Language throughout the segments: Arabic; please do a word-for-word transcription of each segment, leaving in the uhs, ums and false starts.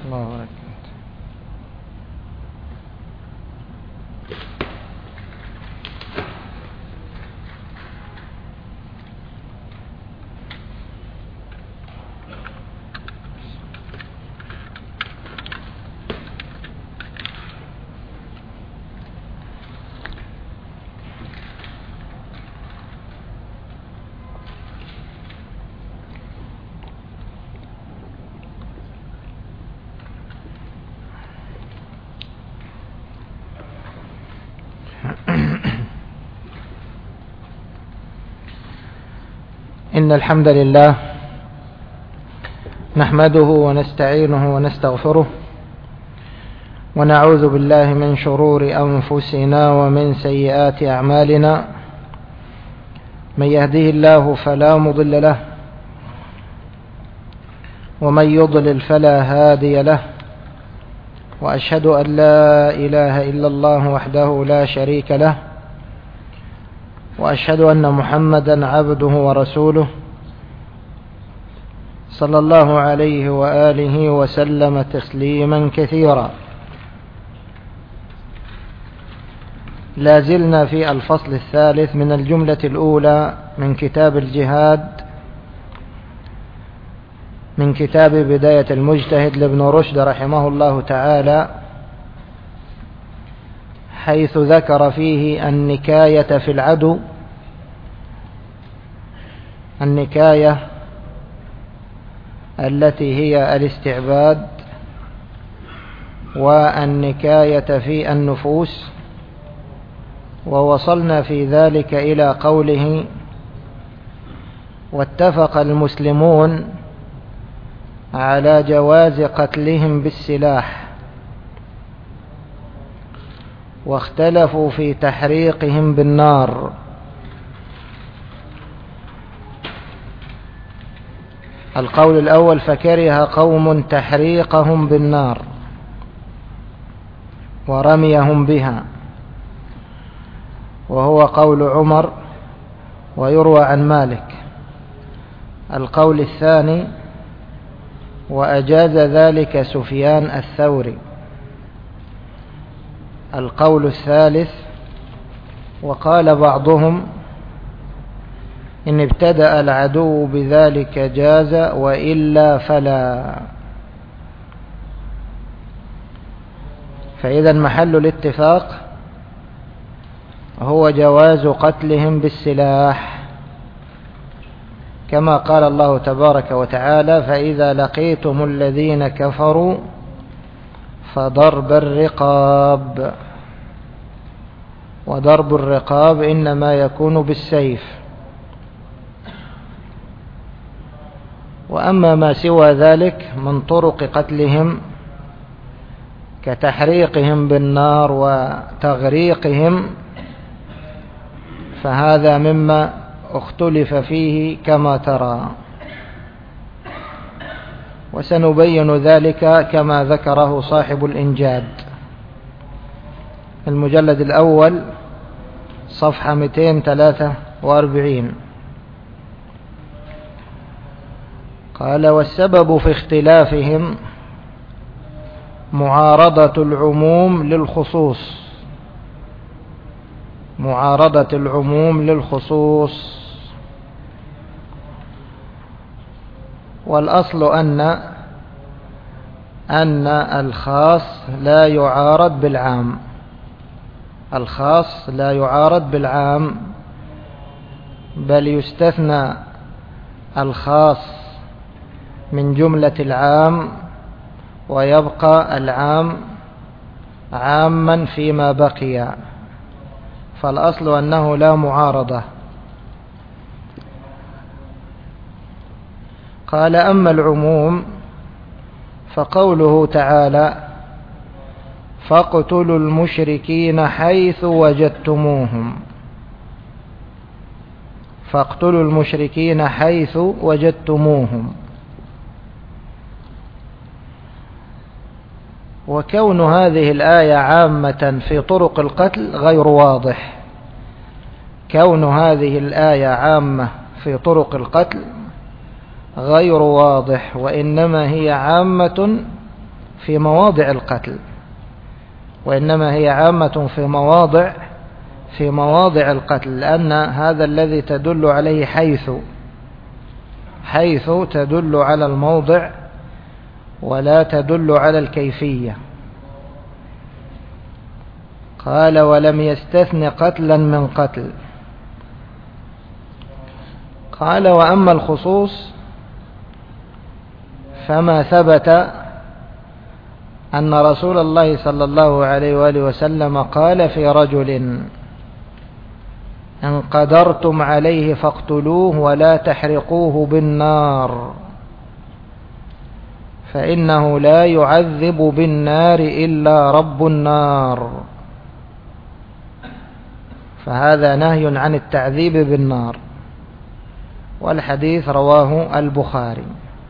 الله أكبر. إن الحمد لله نحمده ونستعينه ونستغفره ونعوذ بالله من شرور أنفسنا ومن سيئات أعمالنا. من يهده الله فلا مضل له ومن يضلل فلا هادي له، وأشهد أن لا إله إلا الله وحده لا شريك له، وأشهد أن محمدا عبده ورسوله صلى الله عليه وآله وسلم تسليما كثيرا. لا زلنا في الفصل الثالث من الجملة الأولى من كتاب الجهاد، من كتاب بداية المجتهد لابن رشد رحمه الله تعالى، حيث ذكر فيه النكاية في العدو، النكاية التي هي الاستعباد، والنكاية في النفوس. ووصلنا في ذلك إلى قوله: واتفق المسلمون على جواز قتلهم بالسلاح، واختلفوا في تحريقهم بالنار. القول الأول: فكره قوم تحريقهم بالنار ورميهم بها، وهو قول عمر ويروى عن مالك. القول الثاني: وأجاز ذلك سفيان الثوري. القول الثالث: وقال بعضهم إن ابتدأ العدو بذلك جاز، وإلا فلا. فإذا محل الاتفاق هو جواز قتلهم بالسلاح، كما قال الله تبارك وتعالى: فإذا لقيتم الذين كفروا فضرب الرقاب. وضرب الرقاب إنما يكون بالسيف. وأما ما سوى ذلك من طرق قتلهم كتحريقهم بالنار وتغريقهم فهذا مما اختلف فيه كما ترى، وسنبين ذلك كما ذكره صاحب الإنجاد، المجلد الأول صفحة مئتين وثلاثة وأربعين. قال: والسبب في اختلافهم معارضة العموم للخصوص، معارضة العموم للخصوص. والأصل أن أن الخاص لا يعارض بالعام، الخاص لا يعارض بالعام، بل يستثنى الخاص من جملة العام، ويبقى العام عاما فيما بقي. فالأصل أنه لا معارضة. قال: أما العموم فقوله تعالى: فاقتلوا المشركين حيث وجدتموهم، فاقتلوا المشركين حيث وجدتموهم. وكون هذه الآية عامة في طرق القتل غير واضح. كون هذه الآية عامة في طرق القتل غير واضح، وإنما هي عامة في مواضع القتل، وإنما هي عامة في مواضع في مواضع القتل، لأن هذا الذي تدل عليه حيث حيث تدل على الموضع ولا تدل على الكيفية. قال ولم يستثن قتلا من قتل. قال وأما الخصوص فما ثبت أن رسول الله صلى الله عليه وآله وسلم قال في رجل إن قدرتم عليه فاقتلوه ولا تحرقوه بالنار فإنه لا يعذب بالنار إلا رب النار. فهذا نهي عن التعذيب بالنار، والحديث رواه البخاري.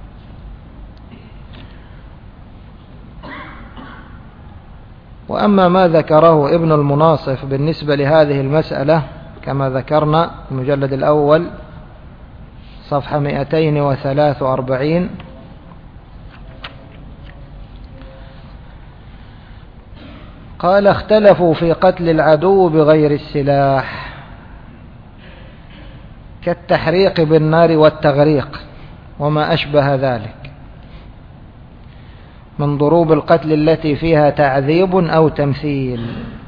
وأما ما ذكره ابن المناصف بالنسبة لهذه المسألة كما ذكرنا المجلد الأول صفحة مئتين وثلاث وأربعين، قال اختلفوا في قتل العدو بغير السلاح كالتحريق بالنار والتغريق وما أشبه ذلك من ضروب القتل التي فيها تعذيب أو تمثيل.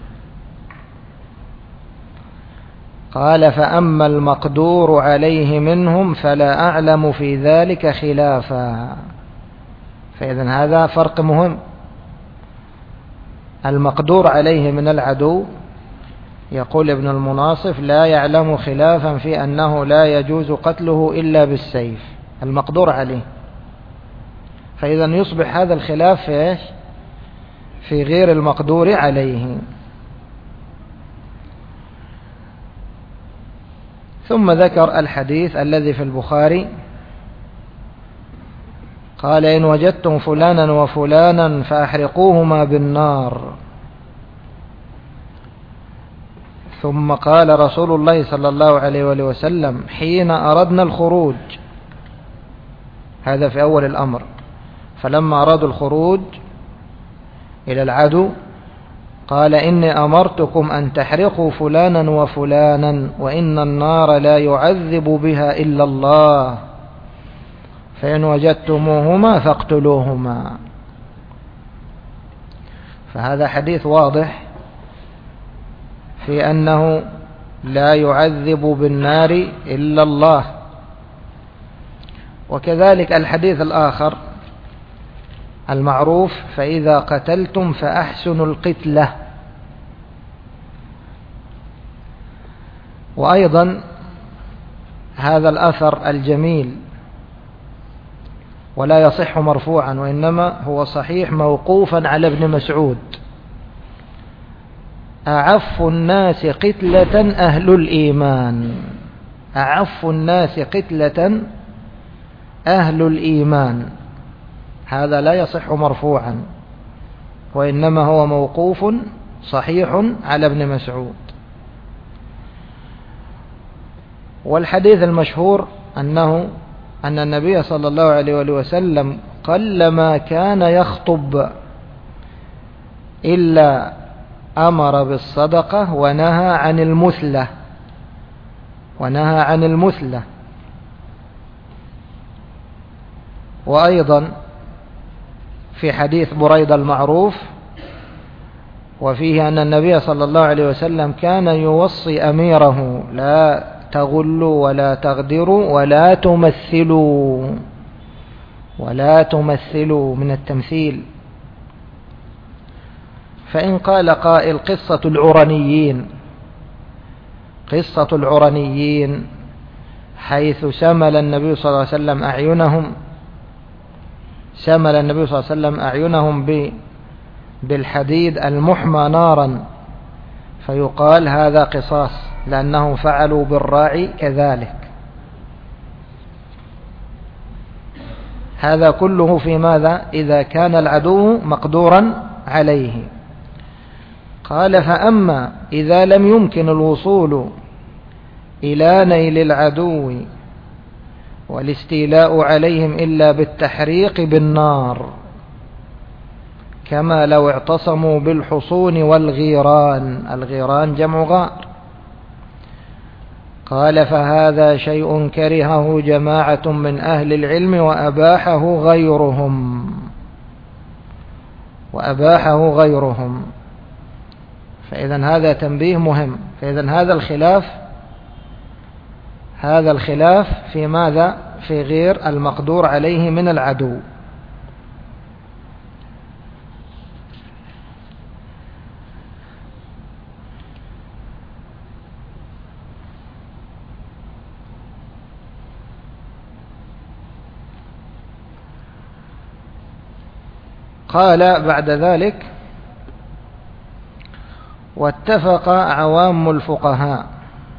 قال فأما المقدور عليه منهم فلا أعلم في ذلك خلافا. فإذن هذا فرق مهم. المقدور عليه من العدو يقول ابن المناصف لا يعلم خلافا في أنه لا يجوز قتله إلا بالسيف المقدور عليه. فإذا يصبح هذا الخلاف في إيش؟ في غير المقدور عليه. ثم ذكر الحديث الذي في البخاري قال إن وجدتم فلانا وفلانا فأحرقوهما بالنار. ثم قال رسول الله صلى الله عليه وآله وسلم حين أردنا الخروج، هذا في أول الأمر، فلما أرادوا الخروج إلى العدو قال إني أمرتكم أن تحرقوا فلانا وفلانا وإن النار لا يعذب بها إلا الله فإن وجدتموهما فاقتلوهما. فهذا حديث واضح في أنه لا يعذب بالنار إلا الله. وكذلك الحديث الآخر المعروف فإذا قتلتم فأحسنوا القتلة. وأيضا هذا الأثر الجميل ولا يصح مرفوعا وإنما هو صحيح موقوفا على ابن مسعود أعف الناس قتلة أهل الإيمان. أعف الناس قتلة أهل الإيمان. هذا لا يصح مرفوعا وإنما هو موقوف صحيح على ابن مسعود. والحديث المشهور أنه أن النبي صلى الله عليه وسلم قلما كان يخطب إلا أمر بالصدقة ونهى عن المثلة ونهى عن المثلة. وأيضا في حديث بريدة المعروف وفيه أن النبي صلى الله عليه وسلم كان يوصي أميره لا تغلوا ولا تغدروا ولا تمثلوا ولا تمثلوا من التمثيل. فإن قال قائل قصة العرنيين قصة العرنيين حيث سمل النبي صلى الله عليه وسلم أعينهم سمل النبي صلى الله عليه وسلم أعينهم بالحديد المحمى نارا فيقال هذا قصاص لأنهم فعلوا بالراعي كذلك. هذا كله في ماذا؟ إذا كان العدو مقدورا عليه. قال فأما إذا لم يمكن الوصول إلى نيل العدو والاستيلاء عليهم إلا بالتحريق بالنار كما لو اعتصموا بالحصون والغيران. الغيران جمع غار. قال فهذا شيء كرهه جماعة من أهل العلم وأباحه غيرهم وأباحه غيرهم فإذا هذا تنبيه مهم. فإذا هذا الخلاف هذا الخلاف في ماذا؟ في غير المقدور عليه من العدو. قال بعد ذلك واتفق عوام الفقهاء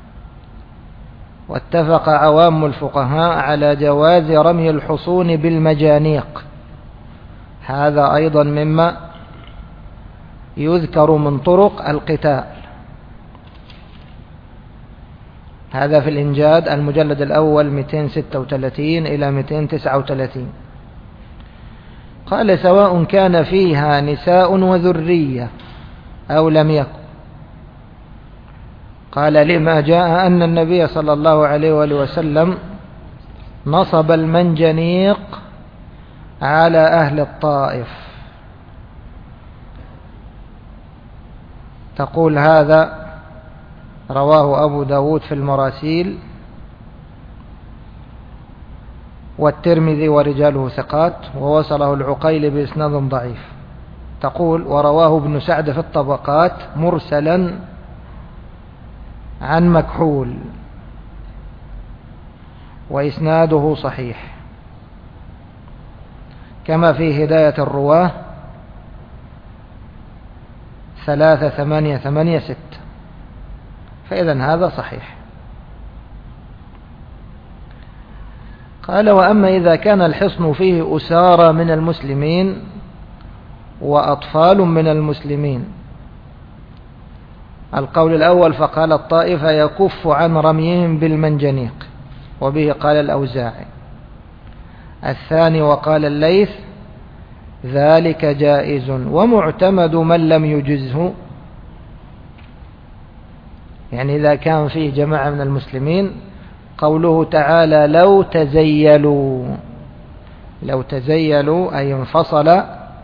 واتفق عوام الفقهاء على جواز رمي الحصون بالمجانيق. هذا أيضا مما يذكر من طرق القتال. هذا في الإنجاد المجلد الأول مئتين وستة وثلاثين إلى مئتين وتسعة وثلاثين. قال سواء كان فيها نساء وذرية أو لم يكن. قال لما جاء أن النبي صلى الله عليه وآله وسلم نصب المنجنيق على أهل الطائف. تقول هذا رواه أبو داود في المراسيل والترمذي ورجاله ثقات ووصله العقيل بإسناد ضعيف. تقول ورواه ابن سعد في الطبقات مرسلا عن مكحول وإسناده صحيح كما في هداية الرواه ثلاثة ثمانية ثمانية ستة. فإذا هذا صحيح. قال وأما إذا كان الحصن فيه أسارى من المسلمين وأطفال من المسلمين. القول الأول فقال الطائفة يكف عن رميهم بالمنجنيق وبه قال الأوزاعي. الثاني وقال الليث ذلك جائز ومعتمد من لم يجزه. يعني إذا كان فيه جماعة من المسلمين قوله تعالى لو تزيلوا لو تزيلوا أي انفصل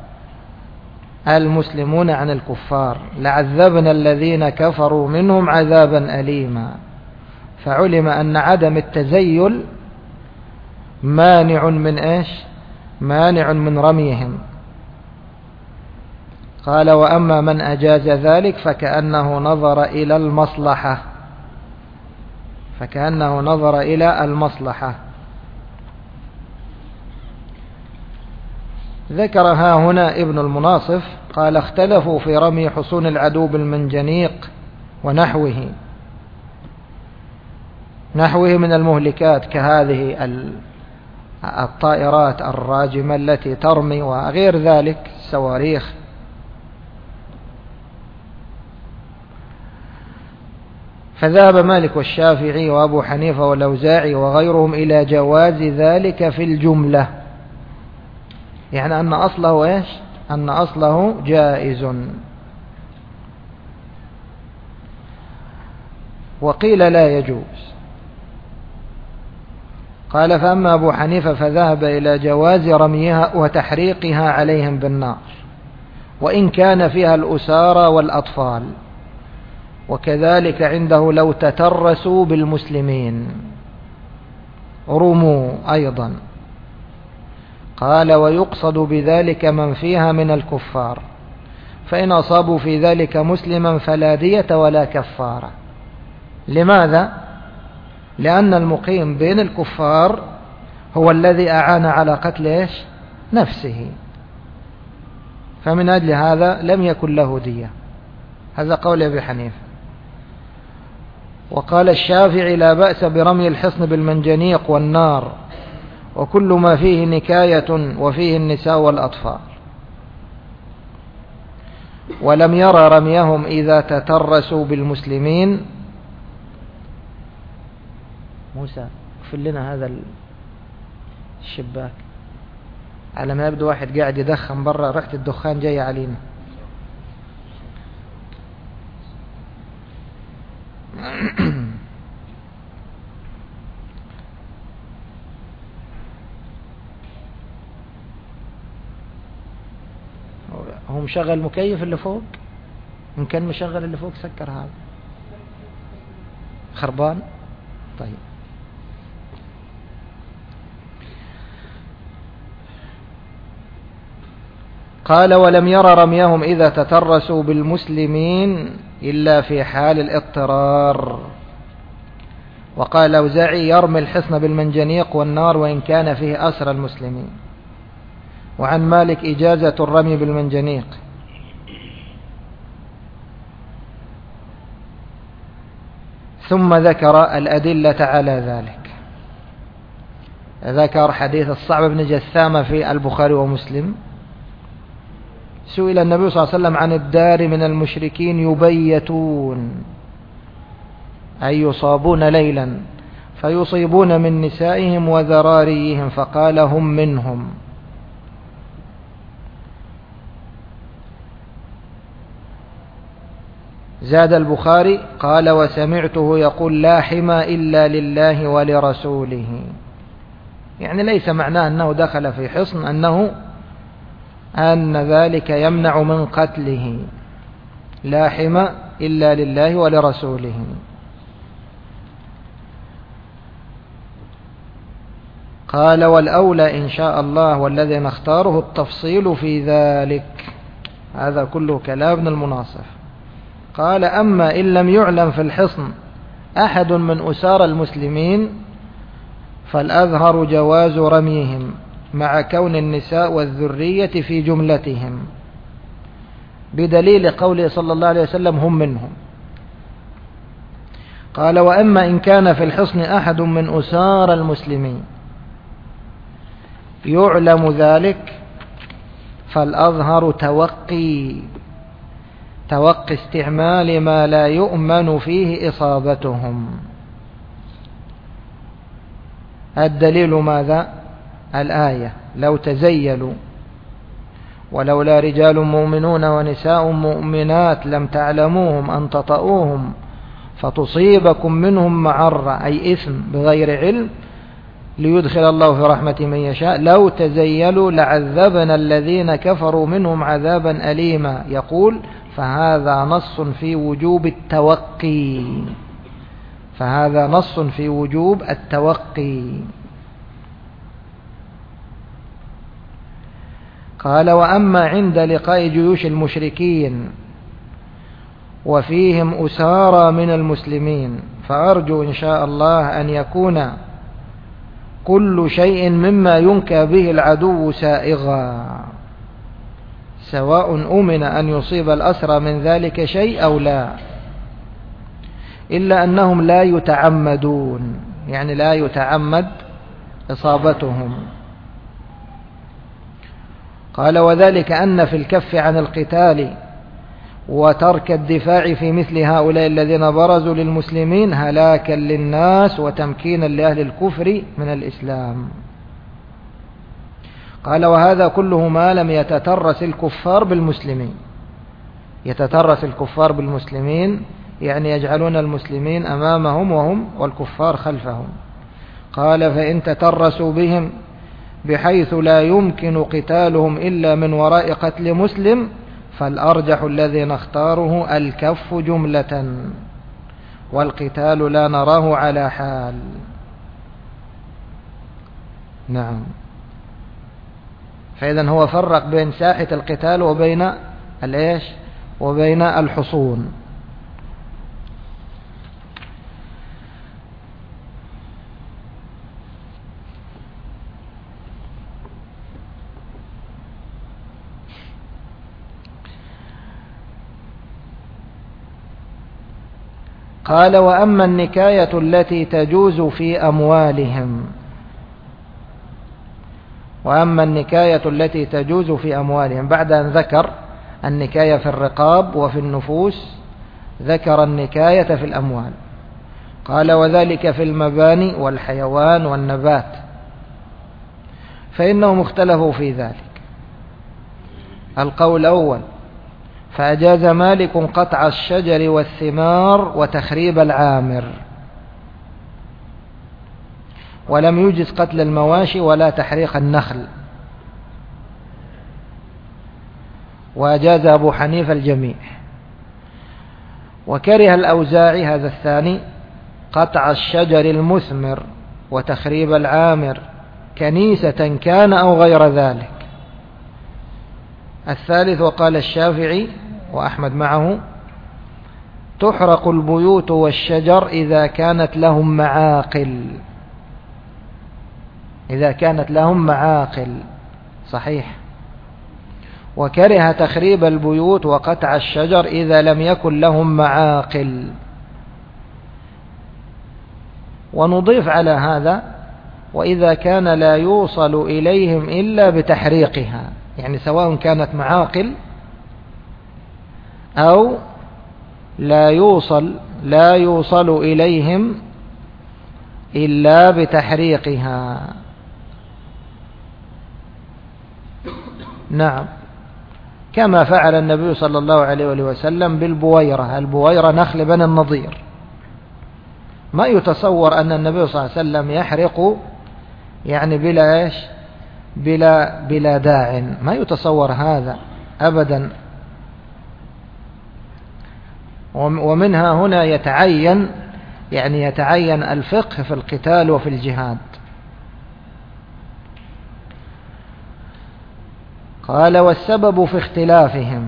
المسلمون عن الكفار لعذبنا الذين كفروا منهم عذابا أليما. فعلم أن عدم التزيل مانع من إيش؟ مانع من رميهم. قال وأما من أجاز ذلك فكأنه نظر إلى المصلحة فكأنه نظر إلى المصلحة. ذكرها هنا ابن المناصف قال اختلفوا في رمي حصون العدو بالمنجنيق ونحوه نحوه من المهلكات كهذه الطائرات الراجمة التي ترمي وغير ذلك الصواريخ. فذهب مالك والشافعي وأبو حنيفة والأوزاعي وغيرهم إلى جواز ذلك في الجملة. يعني أن أصله إيش؟ أن أصله جائز. وقيل لا يجوز. قال فأما أبو حنيفة فذهب إلى جواز رميها وتحريقها عليهم بالنار وإن كان فيها الأسارى والأطفال. وكذلك عنده لو تترسوا بالمسلمين رموا أيضا. قال ويقصد بذلك من فيها من الكفار فإن أصابوا في ذلك مسلما فلا دية ولا كفارة. لماذا؟ لأن المقيم بين الكفار هو الذي أعان على قتل إيش؟ نفسه. فمن أجل هذا لم يكن له دية. هذا قول أبي حنيفة. وقال الشافعي لا بأس برمي الحصن بالمنجنيق والنار وكل ما فيه نكاية وفيه النساء والأطفال. ولم يرى رميهم إذا تترسوا بالمسلمين. موسى اقفل لنا هذا الشباك. على ما يبدو واحد قاعد يدخن برا، ريحة الدخان جاية علينا. هو مشغل مكيف اللي فوق؟ إن كان مشغل اللي فوق سكر هذا خربان. طيب قال ولم ير رميهم إذا تترسوا بالمسلمين إلا في حال الاضطرار. وقال الأوزاعي يرمي الحصن بالمنجنيق والنار وإن كان فيه أسر المسلمين. وعن مالك إجازة الرمي بالمنجنيق. ثم ذكر الأدلة على ذلك. ذكر حديث الصعب بن جثامة في البخاري ومسلم. سئل النبي صلى الله عليه وسلم عن الدار من المشركين يبيتون أي يصابون ليلا فيصيبون من نسائهم وذراريهم، فقال هم منهم. زاد البخاري قال وسمعته يقول لا حمى إلا لله ولرسوله، يعني ليس معناه أنه دخل في حصن أنه أن ذلك يمنع من قتله، لا حمى إلا لله ولرسوله. قال والأولى إن شاء الله والذي نختاره التفصيل في ذلك. هذا كله كلام ابن المناصف. قال أما إن لم يعلم في الحصن أحد من أسار المسلمين فالأظهر جواز رميهم مع كون النساء والذرية في جملتهم، بدليل قوله صلى الله عليه وسلم هم منهم. قال وأما إن كان في الحصن أحد من أسار المسلمين يعلم ذلك فالأظهر توقي توقي استعمال ما لا يؤمن فيه إصابتهم. الدليل ماذا؟ الآية لو تزيلوا ولولا رجال مؤمنون ونساء مؤمنات لم تعلموهم أن تطؤوهم فتصيبكم منهم معرة أي إثم بغير علم ليدخل الله في رحمة من يشاء لو تزيلوا لعذبنا الذين كفروا منهم عذابا أليما. يقول فهذا نص في وجوب التوقي فهذا نص في وجوب التوقي. قال وأما عند لقاء جيوش المشركين وفيهم أسارى من المسلمين فأرجو إن شاء الله أن يكون كل شيء مما ينكى به العدو سائغا، سواء أمن أن يصيب الأسرى من ذلك شيء أو لا، إلا أنهم لا يتعمدون، يعني لا يتعمد إصابتهم. قال وذلك أن في الكف عن القتال وترك الدفاع في مثل هؤلاء الذين برزوا للمسلمين هلاكا للناس وتمكينا لأهل الكفر من الإسلام. قال وهذا كله ما لم يتترس الكفار بالمسلمين. يتترس الكفار بالمسلمين يعني يجعلون المسلمين أمامهم وهم والكفار خلفهم. قال فإن تترسوا بهم بحيث لا يمكن قتالهم إلا من وراء قتل مسلم فالأرجح الذي نختاره الكف جملة والقتال لا نراه على حال. نعم. فإذا هو فرق بين ساحة القتال وبين الإيش وبين الحصون. قال وأما النكاية التي تجوز في أموالهم وأما النكاية التي تجوز في أموالهم بعد أن ذكر النكاية في الرقاب وفي النفوس ذكر النكاية في الأموال. قال وذلك في المباني والحيوان والنبات فإنهم اختلفوا في ذلك. القول الأول: فأجاز مالك قطع الشجر والثمار وتخريب العامر، ولم يجز قتل المواشي ولا تحريق النخل. وأجاز أبو حنيفة الجميع. وكره الأوزاعي هذا الثاني قطع الشجر المثمر وتخريب العامر كنيسة كان أو غير ذلك. الثالث: وقال الشافعي وأحمد معه: تحرق البيوت والشجر إذا كانت لهم معاقل. إذا كانت لهم معاقل صحيح. وكره تخريب البيوت وقطع الشجر إذا لم يكن لهم معاقل. ونضيف على هذا: وإذا كان لا يوصل إليهم إلا بتحريقها، يعني سواء كانت معاقل أو لا يوصل لا يوصل إليهم إلا بتحريقها. نعم، كما فعل النبي صلى الله عليه وسلم بالبويرة. البويرة نخل بني النضير، ما يتصور أن النبي صلى الله عليه وسلم يحرق يعني بلا إيش بلا بلا داع، ما يتصور هذا أبدا. ومنها هنا يتعين يعني يتعين الفقه في القتال وفي الجهاد. قال: والسبب في اختلافهم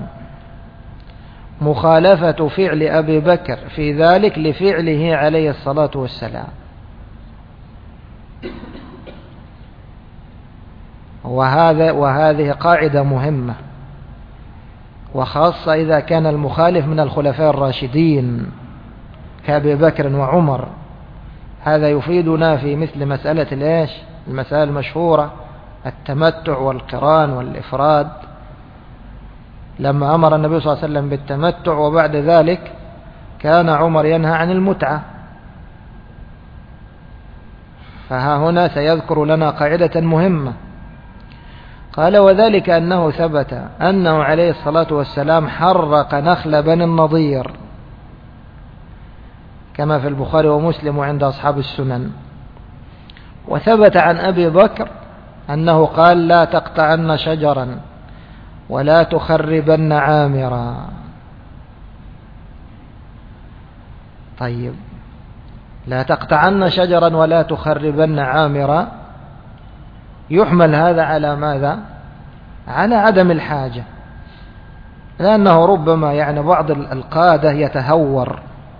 مخالفة فعل أبي بكر في ذلك لفعله عليه الصلاة والسلام. وهذا وهذه قاعدة مهمة، وخاصة إذا كان المخالف من الخلفاء الراشدين كأبي بكر وعمر. هذا يفيدنا في مثل مسألة الإيش المسألة المشهورة: التمتع والقران والإفراد. لما أمر النبي صلى الله عليه وسلم بالتمتع وبعد ذلك كان عمر ينهى عن المتعة. فها هنا سيذكر لنا قاعدة مهمة. قال: وذلك أنه ثبت أنه عليه الصلاة والسلام حرق نخل بني النضير كما في البخاري ومسلم وعند أصحاب السنن. وثبت عن أبي بكر أنه قال: لا تقطعن شجرا ولا تخربن عامرا. طيب، لا تقطعن شجرا ولا تخربن عامرا، يحمل هذا على ماذا؟ على عدم الحاجة، لأنه ربما يعني بعض القادة يتهور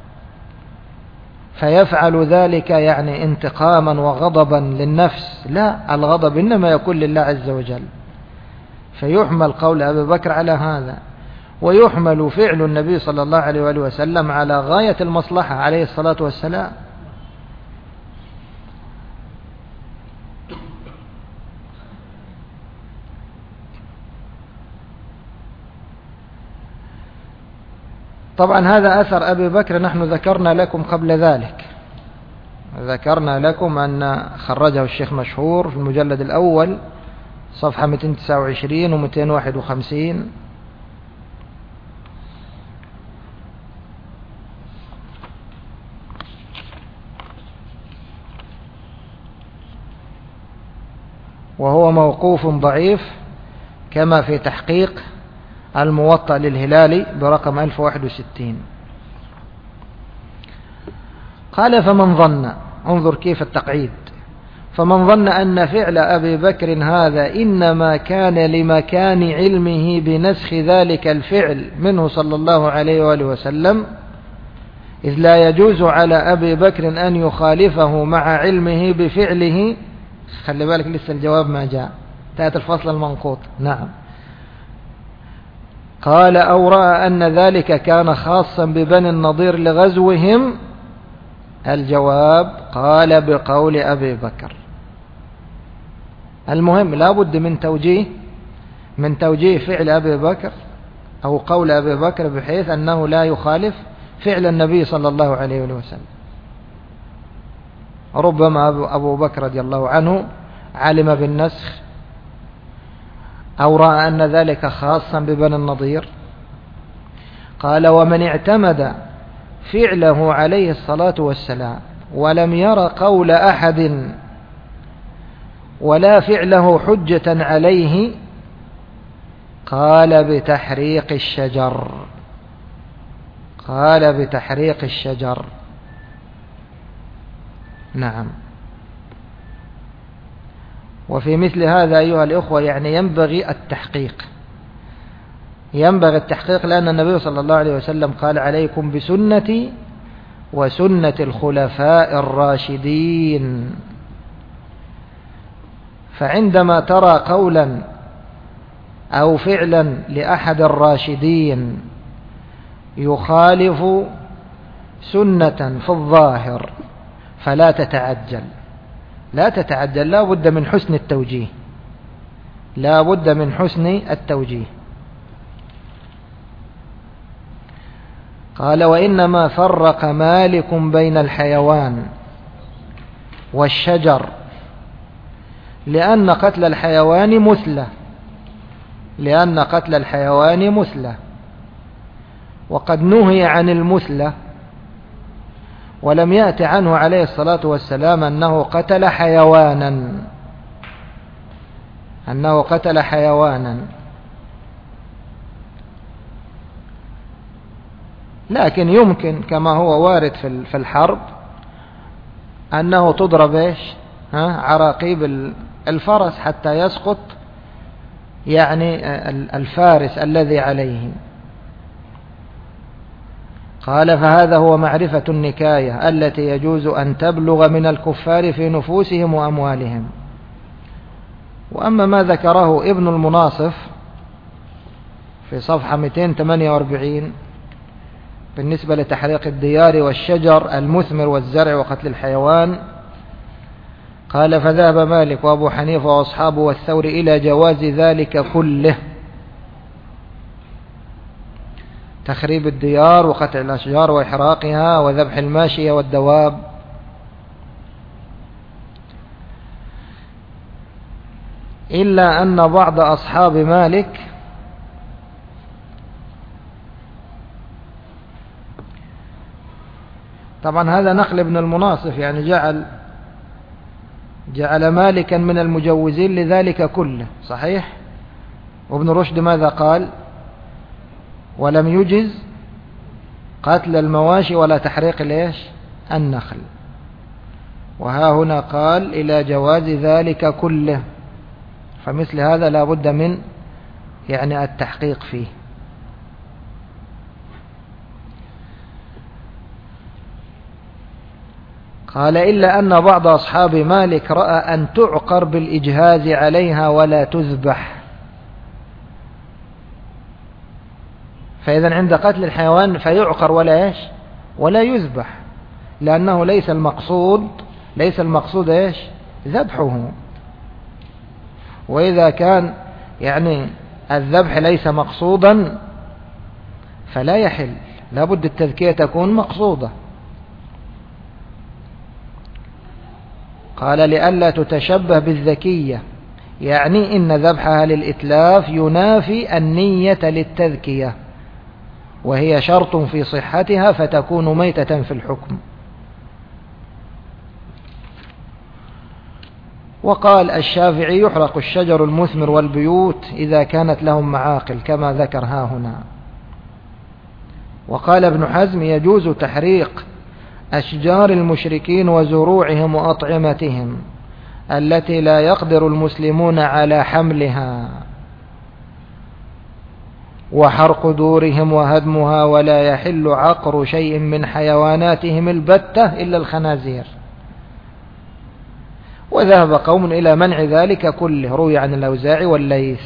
فيفعل ذلك يعني انتقاما وغضبا للنفس. لا، الغضب إنما يكون لله عز وجل. فيحمل قول أبي بكر على هذا، ويحمل فعل النبي صلى الله عليه وآله وسلم على غاية المصلحة عليه الصلاة والسلام. طبعا هذا أثر أبي بكر نحن ذكرنا لكم قبل ذلك، ذكرنا لكم أن خرجه الشيخ مشهور في المجلد الأول صفحة مئتين وتسعة وعشرين و مئتين وواحد وخمسين. وهو موقوف ضعيف كما في تحقيق الموطأ للهلالي برقم ألف وواحد وستين. قال: فمن ظن، انظر كيف التقعيد، فمن ظن أن فعل أبي بكر هذا إنما كان لمكان علمه بنسخ ذلك الفعل منه صلى الله عليه وآله وسلم، إذ لا يجوز على أبي بكر أن يخالفه مع علمه بفعله. خلي بالك لسه الجواب ما جاء، تأتي الفصل المنقوط. نعم. قال: أو رأى أن ذلك كان خاصا ببني النضير لغزوهم. الجواب: قال بقول أبي بكر. المهم لا بد من توجيه من توجيه فعل أبي بكر أو قول أبي بكر بحيث أنه لا يخالف فعل النبي صلى الله عليه وسلم. ربما أبو بكر رضي الله عنه علم بالنسخ أو رأى أن ذلك خاصا ببني النضير؟ قال: ومن اعتمد فعله عليه الصلاة والسلام ولم ير قول أحد ولا فعله حجة عليه، قال بتحريق الشجر قال بتحريق الشجر نعم. وفي مثل هذا أيها الإخوة يعني ينبغي التحقيق ينبغي التحقيق لأن النبي صلى الله عليه وسلم قال: عليكم بسنتي وسنة الخلفاء الراشدين. فعندما ترى قولا أو فعلا لأحد الراشدين يخالف سنة في الظاهر فلا تتعجل لا تتعجل لا بد من حسن التوجيه لا بد من حسن التوجيه. قال: وإنما فرق مالك بين الحيوان والشجر لأن قتل الحيوان مثلة لأن قتل الحيوان مثلة وقد نهي عن المثلة، ولم يأت عنه عليه الصلاة والسلام أنه قتل حيوانا أنه قتل حيوانا لكن يمكن كما هو وارد في الحرب أنه تضرب إيش ها عراقيب الفرس حتى يسقط يعني الفارس الذي عليه. قال: فهذا هو معرفة النكاية التي يجوز أن تبلغ من الكفار في نفوسهم وأموالهم. وأما ما ذكره ابن المناصف في صفحة مئتين وثمانية وأربعين بالنسبة لتحريق الديار والشجر المثمر والزرع وقتل الحيوان، قال: فذهب مالك وأبو حنيفة وأصحابه والثور إلى جواز ذلك كله، تخريب الديار وقطع الأشجار وإحراقها وذبح الماشية والدواب. إلا أن بعض أصحاب مالك طبعا هذا نقل ابن المناصف يعني جعل جعل مالكا من المجوزين لذلك كله صحيح. وابن رشد ماذا قال؟ ولم يجز قتل المواشي ولا تحريق ليش النخل. وها هنا قال إلى جواز ذلك كله، فمثل هذا لا بد من يعني التحقيق فيه. قال: إلا أن بعض أصحاب مالك رأى أن تعقر بالإجهاز عليها ولا تذبح. فإذا عند قتل الحيوان فيعقر ولا إيش ولا يذبح، لأنه ليس المقصود ليس المقصود إيش ذبحه. وإذا كان يعني الذبح ليس مقصودا فلا يحل، لا بد التذكية تكون مقصودة. قال: لئلا تتشبه بالذكية، يعني إن ذبحها للإتلاف ينافي النية للتذكية، وهي شرط في صحتها فتكون ميتة في الحكم. وقال الشافعي: يحرق الشجر المثمر والبيوت إذا كانت لهم معاقل كما ذكر ها هنا. وقال ابن حزم: يجوز تحريق أشجار المشركين وزروعهم وأطعمتهم التي لا يقدر المسلمون على حملها، وحرق دورهم وهدمها، ولا يحل عقر شيء من حيواناتهم البتة إلا الخنازير. وذهب قوم إلى منع ذلك كله، روي عن الأوزاعي والليث.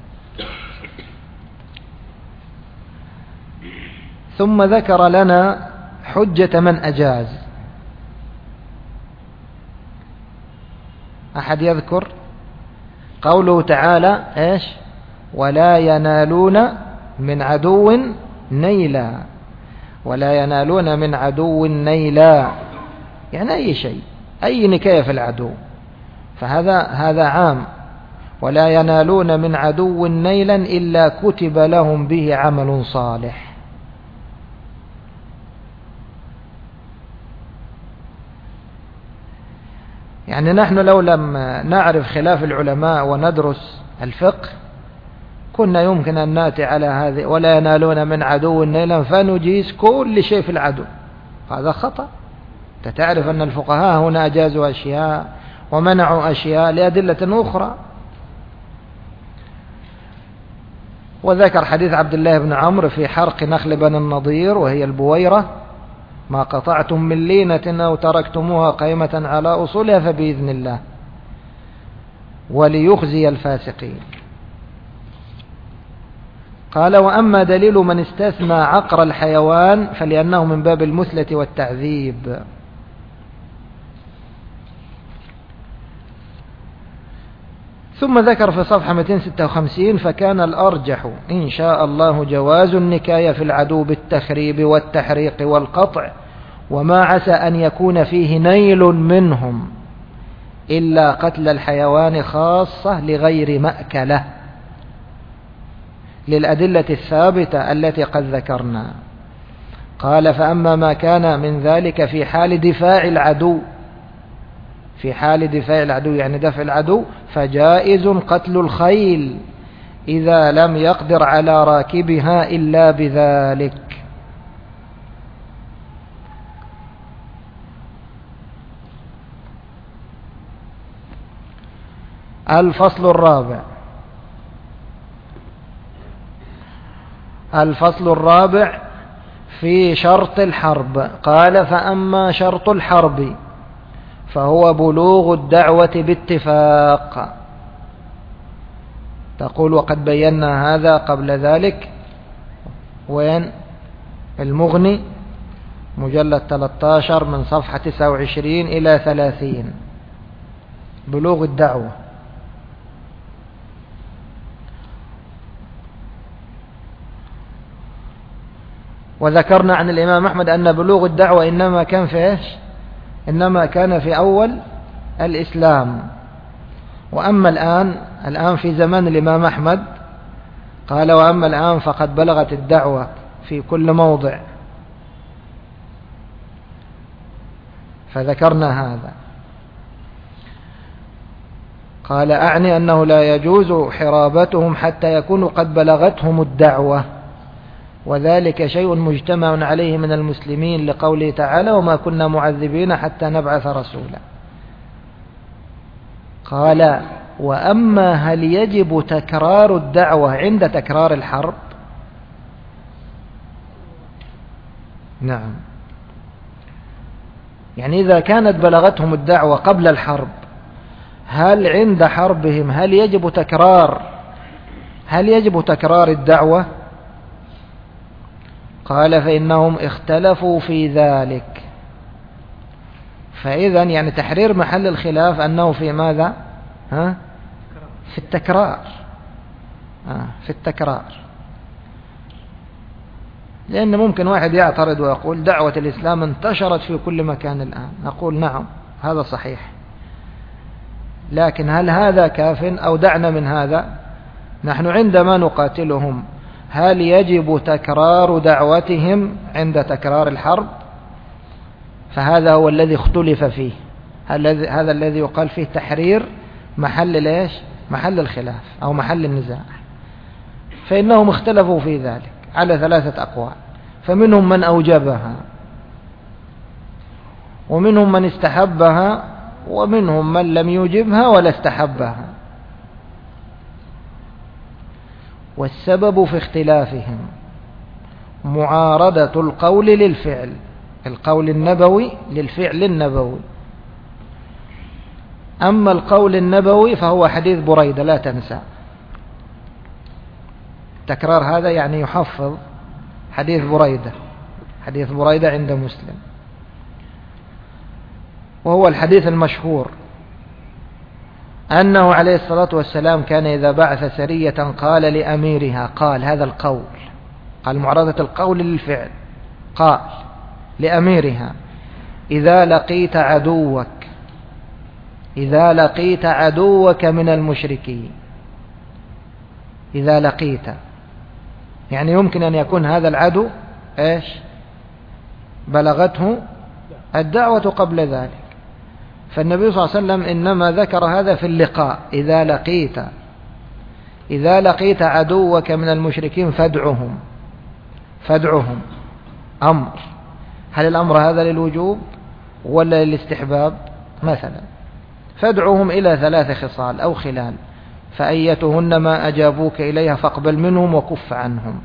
ثم ذكر لنا حجة من أجاز. أحد يذكر قوله تعالى إيش؟ ولا ينالون من عدو نيلا، ولا ينالون من عدو نيلا يعني أي شيء، أي نكاية في العدو، فهذا هذا عام. ولا ينالون من عدو نيلا إلا كتب لهم به عمل صالح. يعني نحن لو لم نعرف خلاف العلماء وندرس الفقه كنا يمكن أن نأتي على هذه ولا ينالون من عدو نيلا فنجيز كل شيء في العدو. هذا خطأ. تعرف أن الفقهاء هنا أجازوا أشياء ومنعوا أشياء لأدلة أخرى. وذكر حديث عبد الله بن عمرو في حرق نخل بني النضير وهي البويرة: ما قطعتم من لينة أو تركتموها قائمة على أصولها فبإذن الله وليخزي الفاسقين. قال: وأما دليل من استثنى عقر الحيوان فلأنه من باب المثلة والتعذيب. ثم ذكر في صفحة مئتين وستة وخمسين: فكان الأرجح إن شاء الله جواز النكاية في العدو بالتخريب والتحريق والقطع، وما عسى أن يكون فيه نيل منهم إلا قتل الحيوان خاصة لغير مأكله، للأدلة الثابتة التي قد ذكرنا. قال: فأما ما كان من ذلك في حال دفاع العدو، في حال دفاع العدو يعني دفع العدو، فجائز قتل الخيل إذا لم يقدر على راكبها إلا بذلك. الفصل الرابع. الفصل الرابع في شرط الحرب. قال: فأما شرط الحرب فهو بلوغ الدعوة باتفاق. تقول: وقد بينا هذا قبل ذلك. وين؟ المغني مجلد ثلاثة عشر من صفحة تسعة وعشرين إلى ثلاثين. بلوغ الدعوة. وذكرنا عن الإمام أحمد أن بلوغ الدعوة إنما كان في إيش؟ إنما كان في أول الإسلام. وأما الآن الآن في زمان الإمام أحمد قال: وأما الآن فقد بلغت الدعوة في كل موضع. فذكرنا هذا. قال: أعني أنه لا يجوز حرابتهم حتى يكونوا قد بلغتهم الدعوة، وذلك شيء مجتمع عليه من المسلمين لقوله تعالى: وما كنا معذبين حتى نبعث رسولا. قال: وأما هل يجب تكرار الدعوة عند تكرار الحرب؟ نعم. يعني إذا كانت بلغتهم الدعوة قبل الحرب، هل عند حربهم هل يجب تكرار هل يجب تكرار الدعوة؟ قال: فإنهم اختلفوا في ذلك. فإذا يعني تحرير محل الخلاف أنه في ماذا؟ ها؟ في التكرار. آه في التكرار. لأن ممكن واحد يعترض ويقول: دعوة الإسلام انتشرت في كل مكان الآن. نقول: نعم، هذا صحيح، لكن هل هذا كاف أو دعنا من هذا؟ نحن عندما نقاتلهم هل يجب تكرار دعوتهم عند تكرار الحرب؟ فهذا هو الذي اختلف فيه. هذا الذي يقال فيه تحرير محل ليش؟ محل الخلاف أو محل النزاع. فإنهم اختلفوا في ذلك على ثلاثة أقوال، فمنهم من أوجبها، ومنهم من استحبها، ومنهم من لم يوجبها ولا استحبها. والسبب في اختلافهم معارضة القول للفعل، القول النبوي للفعل النبوي. أما القول النبوي فهو حديث بريدة، لا تنسى. تكرار هذا يعني يحفظ حديث بريدة، حديث بريدة عند مسلم، وهو الحديث المشهور أنه عليه الصلاة والسلام كان إذا بعث سرية قال لأميرها، قال هذا القول، قال معارضة القول للفعل، قال لأميرها: إذا لقيت عدوك إذا لقيت عدوك من المشركين إذا لقيت، يعني يمكن أن يكون هذا العدو إيش بلغته الدعوة قبل ذلك، فالنبي صلى الله عليه وسلم إنما ذكر هذا في اللقاء. إذا لقيت إذا لقيت عدوك من المشركين فادعهم فادعهم أمر. هل الأمر هذا للوجوب ولا للاستحباب؟ مثلا فادعوهم إلى ثلاث خصال أو خلال، فأيتهن ما أجابوك إليها فاقبل منهم وكف عنهم.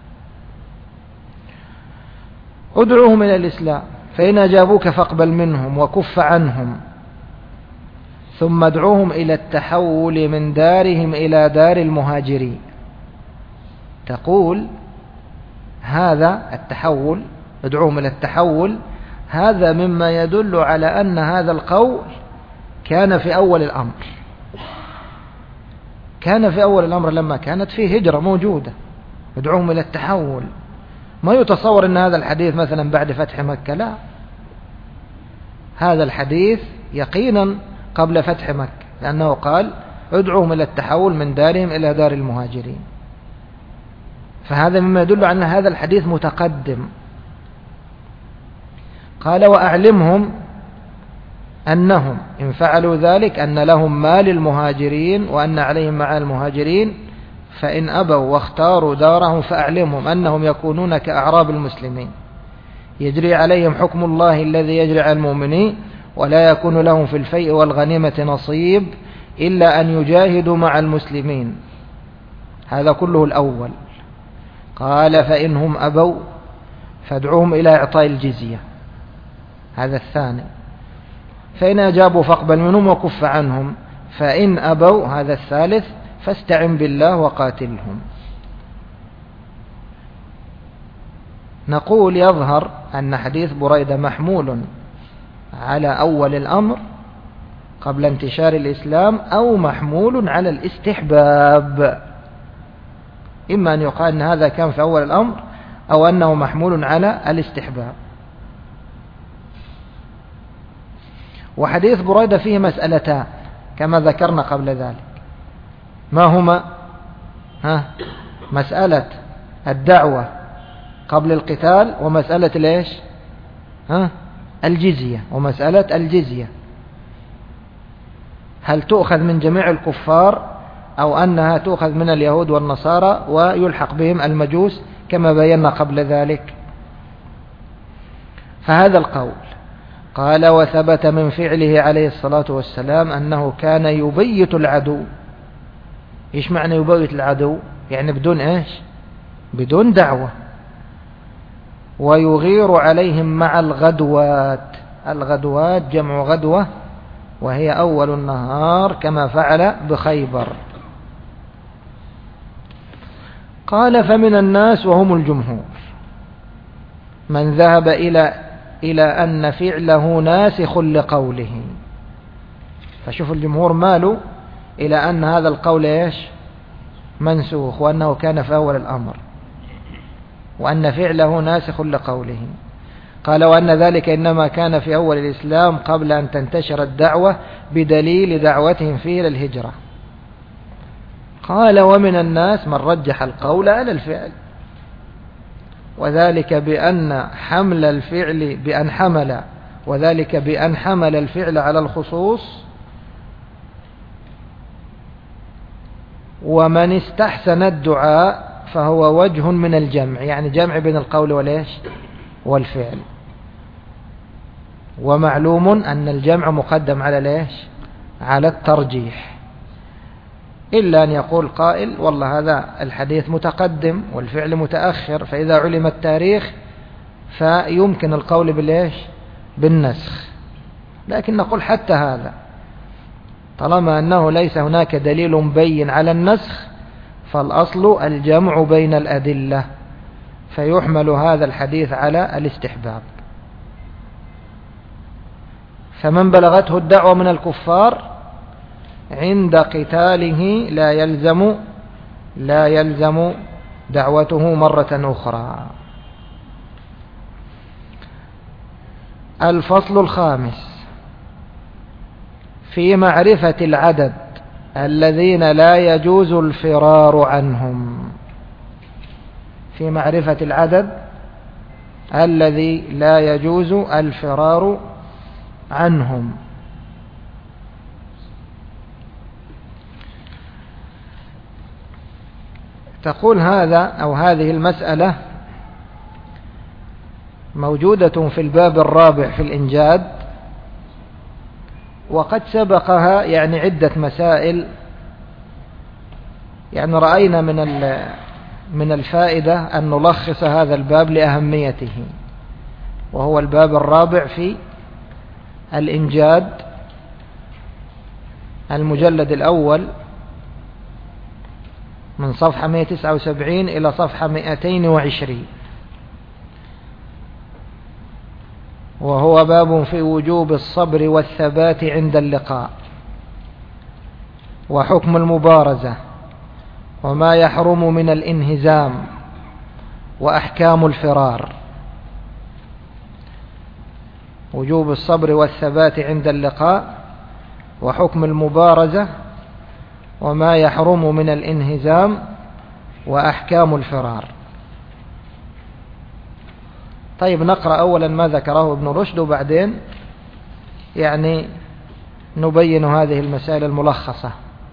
ادعوهم إلى الإسلام، فإن أجابوك فاقبل منهم وكف عنهم، ثم ادعوهم إلى التحول من دارهم إلى دار المهاجرين. تقول هذا التحول، ادعوهم إلى التحول، هذا مما يدل على أن هذا القول كان في أول الأمر، كان في أول الأمر لما كانت فيه هجرة موجودة. ادعوهم إلى التحول، ما يتصور أن هذا الحديث مثلا بعد فتح مكة، لا، هذا الحديث يقينا قبل فتح مكة، لأنه قال ادعوهم إلى التحول من دارهم إلى دار المهاجرين، فهذا مما يدل على أن هذا الحديث متقدم. قال وأعلمهم أنهم إن فعلوا ذلك أن لهم ما للمهاجرين وأن عليهم مع المهاجرين، فإن أبوا واختاروا دارهم فأعلمهم أنهم يكونون كأعراب المسلمين يجري عليهم حكم الله الذي يجري على المؤمنين، ولا يكون لهم في الفيء والغنيمة نصيب إلا أن يجاهدوا مع المسلمين. هذا كله الأول. قال فإنهم أبوا فادعوهم إلى إعطاء الجزية، هذا الثاني. فإن أجابوا فاقبل منهم وكف عنهم، فإن أبوا، هذا الثالث، فاستعن بالله وقاتلهم. نقول يظهر أن حديث بريدة محمول على أول الأمر قبل انتشار الإسلام، أو محمول على الاستحباب. إما أن يقال أن هذا كان في أول الأمر، أو أنه محمول على الاستحباب. وحديث بريدة فيه مسألتان كما ذكرنا قبل ذلك. ما هما؟ ها مسألة الدعوة قبل القتال، ومسألة ليش ها الجزية، ومسألة الجزية هل تؤخذ من جميع الكفار أو أنها تؤخذ من اليهود والنصارى ويلحق بهم المجوس كما بينا قبل ذلك. فهذا القول. قال وثبت من فعله عليه الصلاة والسلام أنه كان يبيت العدو. إيش معنى يبيت العدو؟ يعني بدون إيش بدون دعوة. ويغير عليهم مع الغدوات. الغدوات جمع غدوة، وهي أول النهار كما فعل بخيبر. قال فمن الناس وهم الجمهور من ذهب إلى إلى أن فعله ناسخ لقوله. فشوف الجمهور ماله إلى أن هذا القول إيش منسوخ، وأنه كان في أول الأمر، وأن فعله ناسخ لقوله. قال وأن ذلك إنما كان في أول الإسلام قبل أن تنتشر الدعوة بدليل دعوتهم فيه للهجرة. قال ومن الناس من رجح القول على الفعل، وذلك بأن حمل الفعل بأن حمل وذلك بأن حمل الفعل على الخصوص. ومن استحسن الدعاء فهو وجه من الجمع، يعني جمع بين القول والإيش والفعل. ومعلوم أن الجمع مقدم على الإيش على الترجيح، إلا أن يقول قائل والله هذا الحديث متقدم والفعل متأخر، فإذا علم التاريخ فيمكن القول بالإيش بالنسخ. لكن نقول حتى هذا طالما أنه ليس هناك دليل مبين على النسخ، فالأصل الجمع بين الأدلة، فيحمل هذا الحديث على الاستحباب. فمن بلغته الدعوة من الكفار عند قتاله لا يلزم لا يلزم دعوته مرة أخرى. الفصل الخامس في معرفة العدد الذين لا يجوز الفرار عنهم. في معرفة العدد الذي لا يجوز الفرار عنهم. تقول هذا أو هذه المسألة موجودة في الباب الرابع في الإنجاد، وقد سبقها يعني عدة مسائل. يعني رأينا من من الفائدة أن نلخص هذا الباب لأهميته، وهو الباب الرابع في الإنجاد المجلد الأول من صفحة مئة وتسعة وسبعين إلى صفحة مئتين وعشرين، وهو باب في وجوب الصبر والثبات عند اللقاء، وحكم المبارزة، وما يحرم من الانهزام، وأحكام الفرار. وجوب الصبر والثبات عند اللقاء، وحكم المبارزة، وما يحرم من الانهزام، وأحكام الفرار. طيب نقرأ أولا ما ذكره ابن رشد، وبعدين يعني نبين هذه المسائل الملخصة.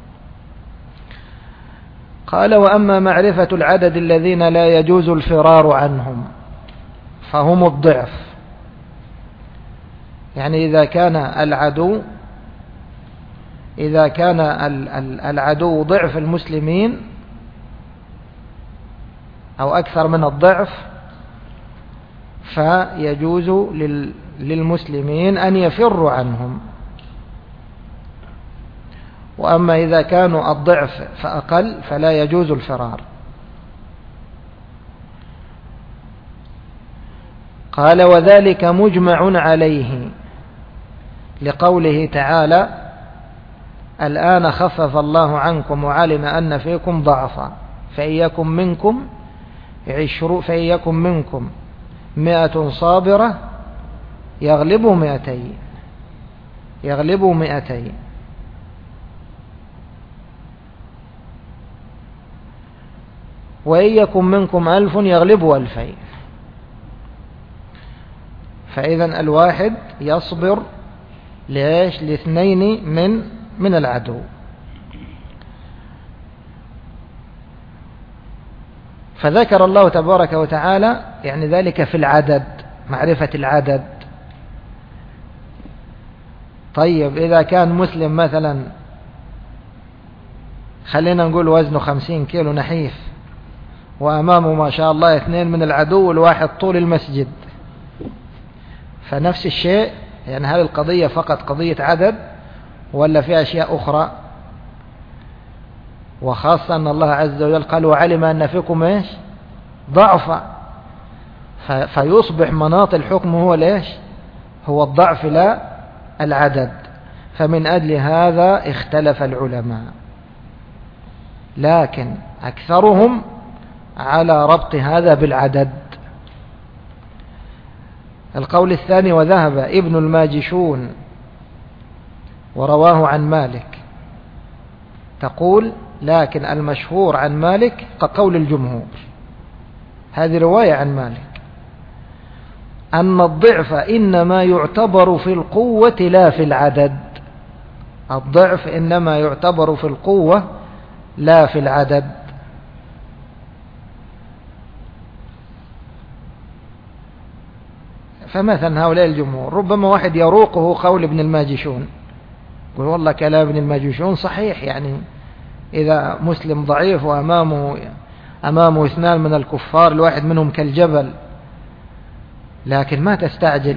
قال: وأما معرفة العدد الذين لا يجوز الفرار عنهم فهم الضعف. يعني إذا كان العدو إذا كان العدو ضعف المسلمين أو أكثر من الضعف، فيجوز للمسلمين أن يفروا عنهم. وأما إذا كانوا الضعف فأقل فلا يجوز الفرار. قال: وذلك مجمع عليه لقوله تعالى: الآن خفف الله عنكم وعلم أن فيكم ضعفا فإن يكن منكم عشر فإن يكن منكم مئة صابرة يغلبوا مئتين يغلبوا مئتين وإن يكن منكم ألف يغلبوا ألفين. فإذا الواحد يصبر ليش؟ لاثنين من من العدو. فذكر الله تبارك وتعالى يعني ذلك في العدد، معرفة العدد. طيب إذا كان مسلم مثلا خلينا نقول وزنه خمسين كيلو نحيف، وأمامه ما شاء الله اثنين من العدو والواحد طول المسجد، فنفس الشيء. يعني هل القضية فقط قضية عدد ولا في أشياء أخرى؟ وخاصة أن الله عز وجل قال: وعلم أن فيكم إيش؟ ضعفا. فيصبح مناط الحكم هو ليش؟ هو الضعف لا العدد. فمن أجل هذا اختلف العلماء، لكن أكثرهم على ربط هذا بالعدد. القول الثاني: وذهب ابن الماجشون ورواه عن مالك. تقول: لكن المشهور عن مالك كقول الجمهور، هذه رواية عن مالك، أن الضعف إنما يعتبر في القوة لا في العدد. الضعف إنما يعتبر في القوة لا في العدد. فمثلا هؤلاء الجمهور ربما واحد يروقه قول ابن الماجشون، يقول: والله كلام ابن الماجشون صحيح، يعني إذا مسلم ضعيف وأمامه أمامه اثنان من الكفار الواحد منهم كالجبل، لكن ما تستعجل.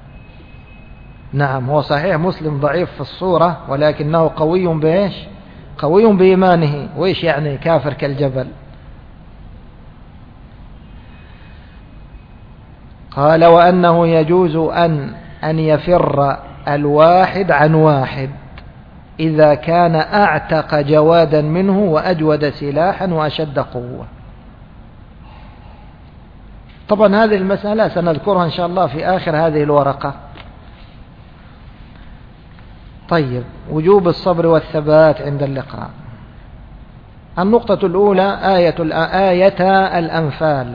نعم هو صحيح مسلم ضعيف في الصورة، ولكنه قوي بإيش؟ قوي بإيمانه. وإيش يعني كافر كالجبل؟ قال: وأنه يجوز أن أن يفر الواحد عن واحد إذا كان أعتق جوادا منه وأجود سلاحا وأشد قوة. طبعا هذه المسألة سنذكرها إن شاء الله في آخر هذه الورقة. طيب، وجوب الصبر والثبات عند اللقاء. النقطة الأولى آية آية الأنفال.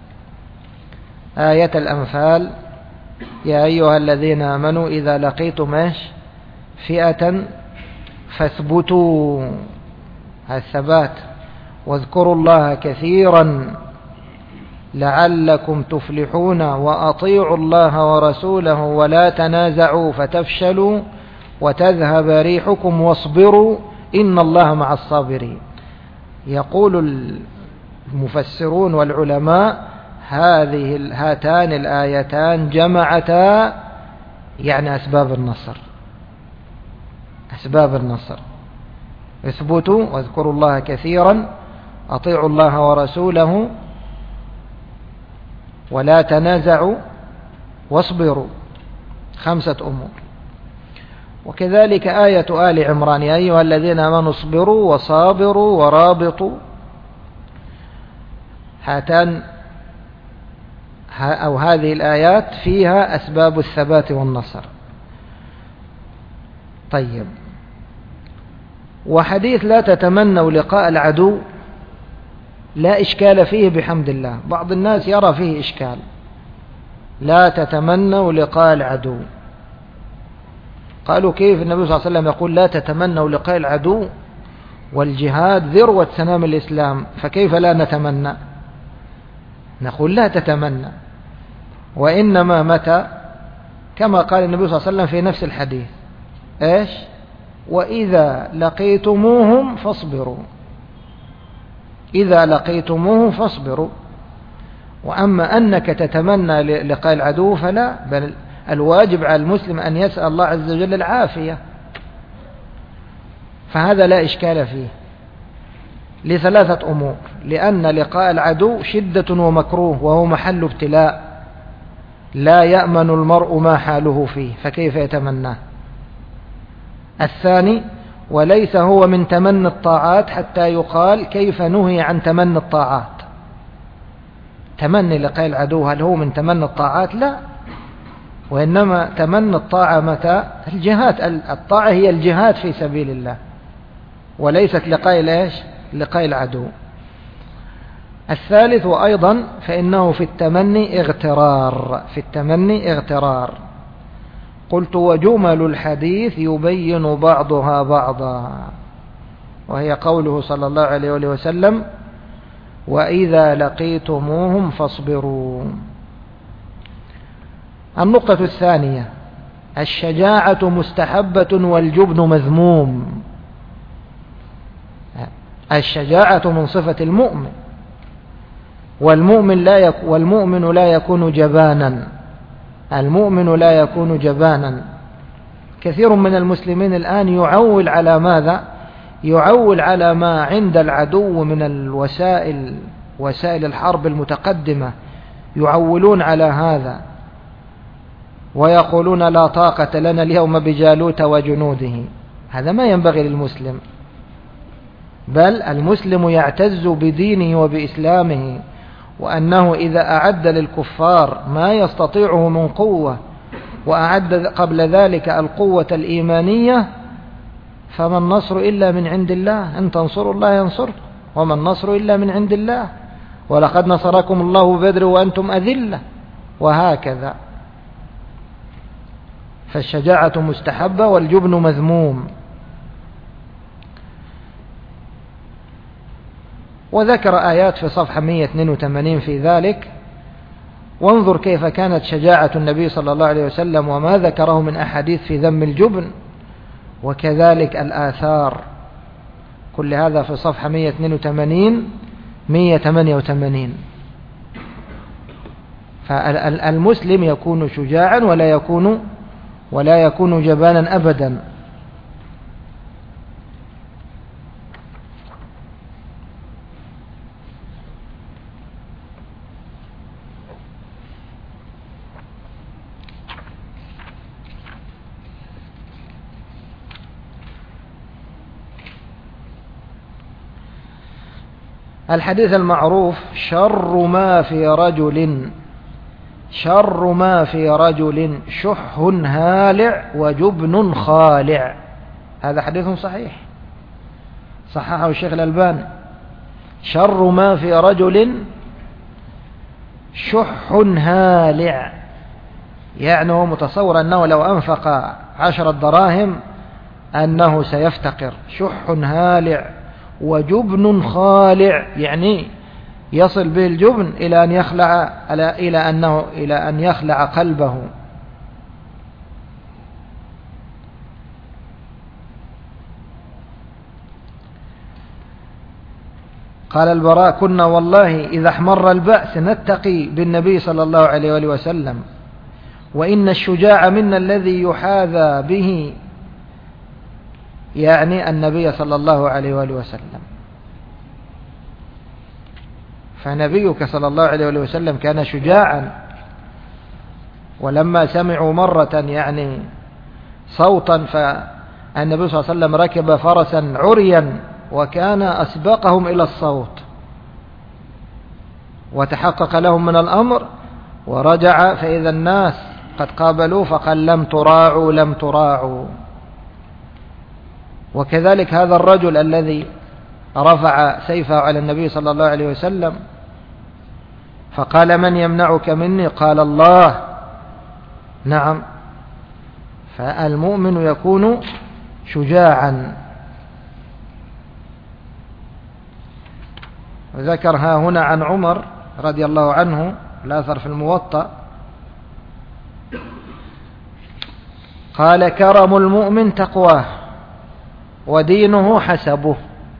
آية الأنفال: يا أيها الذين آمنوا إذا لقيتم فئة فاثبتوا، الثبات، واذكروا الله كثيرا لعلكم تفلحون وأطيعوا الله ورسوله ولا تنازعوا فتفشلوا وتذهب ريحكم واصبروا إن الله مع الصابرين. يقول المفسرون والعلماء: هذه هاتان الآيتان جمعتا يعني أسباب النصر، أسباب النصر: اثبتوا واذكروا الله كثيرا، أطيعوا الله ورسوله، ولا تنازعوا، واصبروا. خمسة أمور. وكذلك آية آل عمران: يا أيها الذين آمنوا اصبروا وصابروا ورابطوا. هاتان أو هذه الآيات فيها أسباب الثبات والنصر. طيب، وحديث لا تتمنوا لقاء العدو لا إشكال فيه بحمد الله. بعض الناس يرى فيه إشكال: لا تتمنوا لقاء العدو. قالوا: كيف النبي صلى الله عليه وسلم يقول لا تتمنوا لقاء العدو والجهاد ذروة سنام الإسلام، فكيف لا نتمنى؟ نقول: لا تتمنى، وإنما متى؟ كما قال النبي صلى الله عليه وسلم في نفس الحديث: إيش؟ وإذا لقيتموهم فاصبروا، إذا لقيتموهم فاصبروا. وأما أنك تتمنى لقاء العدو فلا، بل الواجب على المسلم أن يسأل الله عز وجل العافية، فهذا لا إشكال فيه لثلاثة أمور: لأن لقاء العدو شدة ومكروه وهو محل ابتلاء لا يأمن المرء ما حاله فيه، فكيف يتمناه؟ الثاني: وليس هو من تمني الطاعات حتى يقال كيف نهي عن تمني الطاعات. تمني لقاء العدو هل هو من تمني الطاعات؟ لا، وإنما تمني الطاعة متى؟ الجهاد. الطاعة هي الجهاد في سبيل الله، وليست لقاء ليش؟ لقاء العدو. الثالث: وأيضا فإنه في التمني اغترار، في التمني اغترار. قلت: وجمل الحديث يبين بعضها بعضا، وهي قوله صلى الله عليه وسلم: وإذا لقيتموهم فاصبروا. النقطة الثانية: الشجاعة مستحبة والجبن مذموم. الشجاعة من صفة المؤمن، والمؤمن لا يك والمؤمن لا يكون جبانا، المؤمن لا يكون جبانا. كثير من المسلمين الآن يعول على ماذا؟ يعول على ما عند العدو من الوسائل، وسائل الحرب المتقدمة، يعولون على هذا ويقولون لا طاقة لنا اليوم بجالوت وجنوده. هذا ما ينبغي للمسلم، بل المسلم يعتز بدينه وبإسلامه، وأنه إذا أعد للكفار ما يستطيعه من قوة وأعد قبل ذلك القوة الإيمانية، فما النصر إلا من عند الله. إن تنصروا الله ينصركم وما النصر إلا من عند الله، ولقد نصركم الله ببدر وأنتم أذلة، وهكذا. فالشجاعة مستحبة والجبن مذموم. وذكر آيات في صفحة مئة واثنين وثمانين في ذلك. وانظر كيف كانت شجاعة النبي صلى الله عليه وسلم وما ذكره من أحاديث في ذم الجبن، وكذلك الآثار. كل هذا في صفحة مئة واثنين وثمانين مئة وثمانية وثمانين. فالمسلم يكون شجاعا ولا يكون ولا يكون جبانا أبدا. الحديث المعروف: شر ما في رجل شر ما في رجل شح هالع وجبن خالع. هذا حديث صحيح صححه الشيخ الألباني. شر ما في رجل شح هالع، يعني هو متصور أنه لو أنفق عشرة دراهم أنه سيفتقر. شح هالع وجبن خالع، يعني يصل به الجبن إلى أن يخلع إلى أنه إلى أن يخلع قلبه. قال البراء: كنا والله إذا احمر البأس نتقي بالنبي صلى الله عليه وآله وسلم، وإن الشجاع منا الذي يحاذى به، يعني النبي صلى الله عليه وآله وسلم. فنبيك صلى الله عليه وآله وسلم كان شجاعا، ولما سمعوا مرة يعني صوتا، فالنبي صلى الله عليه وسلم ركب فرسا عريا وكان أسبقهم إلى الصوت، وتحقق لهم من الأمر ورجع فإذا الناس قد قابلوا فقال: لم تراعوا لم تراعوا. وكذلك هذا الرجل الذي رفع سيفه على النبي صلى الله عليه وسلم فقال: من يمنعك مني؟ قال: الله. نعم، فالمؤمن يكون شجاعا. وذكر ها هنا عن عمر رضي الله عنه الأثر في الموطأ، قال: كرم المؤمن تقواه ودينه حسبه.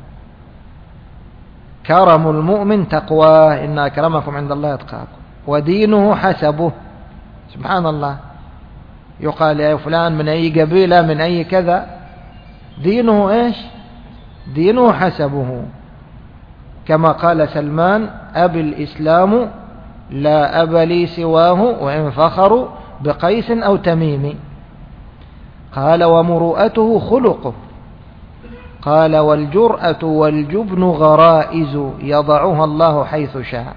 كرم المؤمن تقواه، إن أكرمكم عند الله أتقاكم، ودينه حسبه. سبحان الله، يقال يا فلان من أي قبيلة من أي كذا، دينه إيش؟ دينه حسبه. كما قال سلمان: أبي الإسلام لا أب لي سواه، وإن فخروا بقيس أو تميم. قال: ومروءته خلقه. قال: والجرأة والجبن غرائز يضعها الله حيث شاء.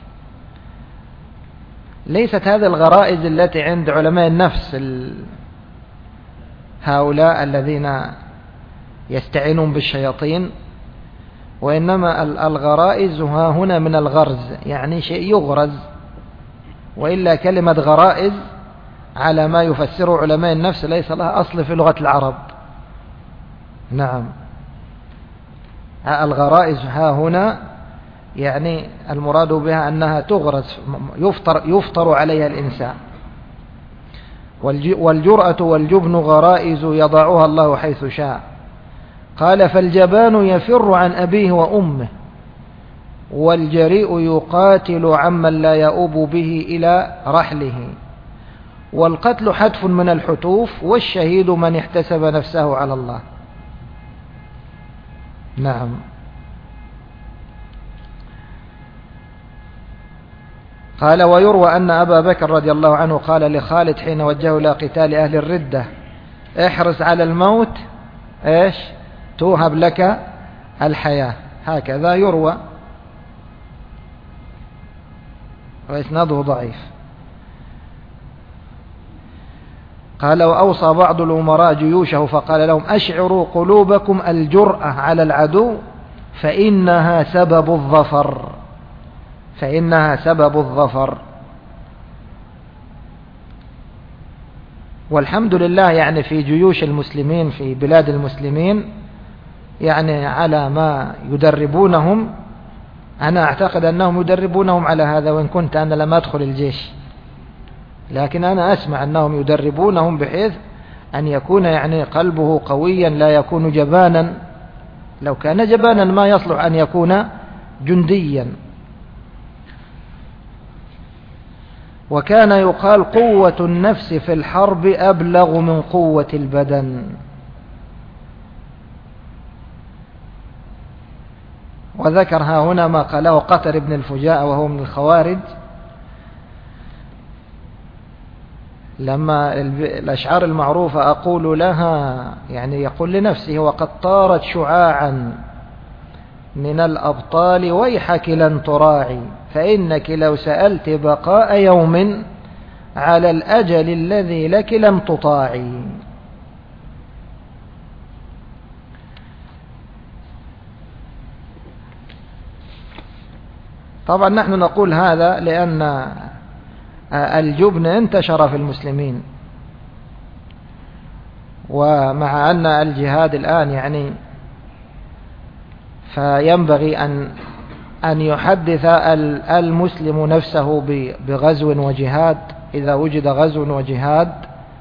ليست هذه الغرائز التي عند علماء النفس هؤلاء الذين يستعينون بالشياطين، وإنما الغرائز ها هنا من الغرز، يعني شيء يغرز. وإلا كلمة غرائز على ما يفسره علماء النفس ليس لها أصل في لغة العرب. نعم، الغرائز ها هنا يعني المراد بها أنها تغرز، يفطر, يفطر عليها الإنسان. والجرأة والجبن غرائز يضعها الله حيث شاء. قال: فالجبان يفر عن أبيه وأمه، والجريء يقاتل عمن لا يؤوب به إلى رحله، والقتل حتف من الحتوف، والشهيد من احتسب نفسه على الله. نعم. قال: ويروى أن أبا بكر رضي الله عنه قال لخالد حين وجهه إلى قتال أهل الردة: احرص على الموت إيش توهب لك الحياة. هكذا يروى، وإسناده ضعيف. قال: وأوصى بعض الأمراء جيوشه فقال لهم: أشعروا قلوبكم الجرأة على العدو فإنها سبب الظفر، فإنها سبب الظفر. والحمد لله يعني في جيوش المسلمين في بلاد المسلمين يعني على ما يدربونهم، أنا أعتقد أنهم يدربونهم على هذا، وإن كنت أنا لم أدخل الجيش، لكن أنا أسمع أنهم يدربونهم بحيث أن يكون يعني قلبه قويا لا يكون جبانا. لو كان جبانا ما يصلح أن يكون جنديا. وكان يقال: قوة النفس في الحرب أبلغ من قوة البدن. وذكر ها هنا ما قاله قتر بن الفجاء وهو من الخوارج، لما الأشعار المعروفة أقول لها، يعني يقول لنفسه: وقد طارت شعاعا من الأبطال ويحك لن تراعي، فإنك لو سألت بقاء يوم على الأجل الذي لك لم تطاعي. طبعا نحن نقول هذا لأن الجبن انتشر في المسلمين، ومع أن الجهاد الآن يعني فينبغي أن أن يحدث المسلم نفسه بغزو وجهاد إذا وجد غزو وجهاد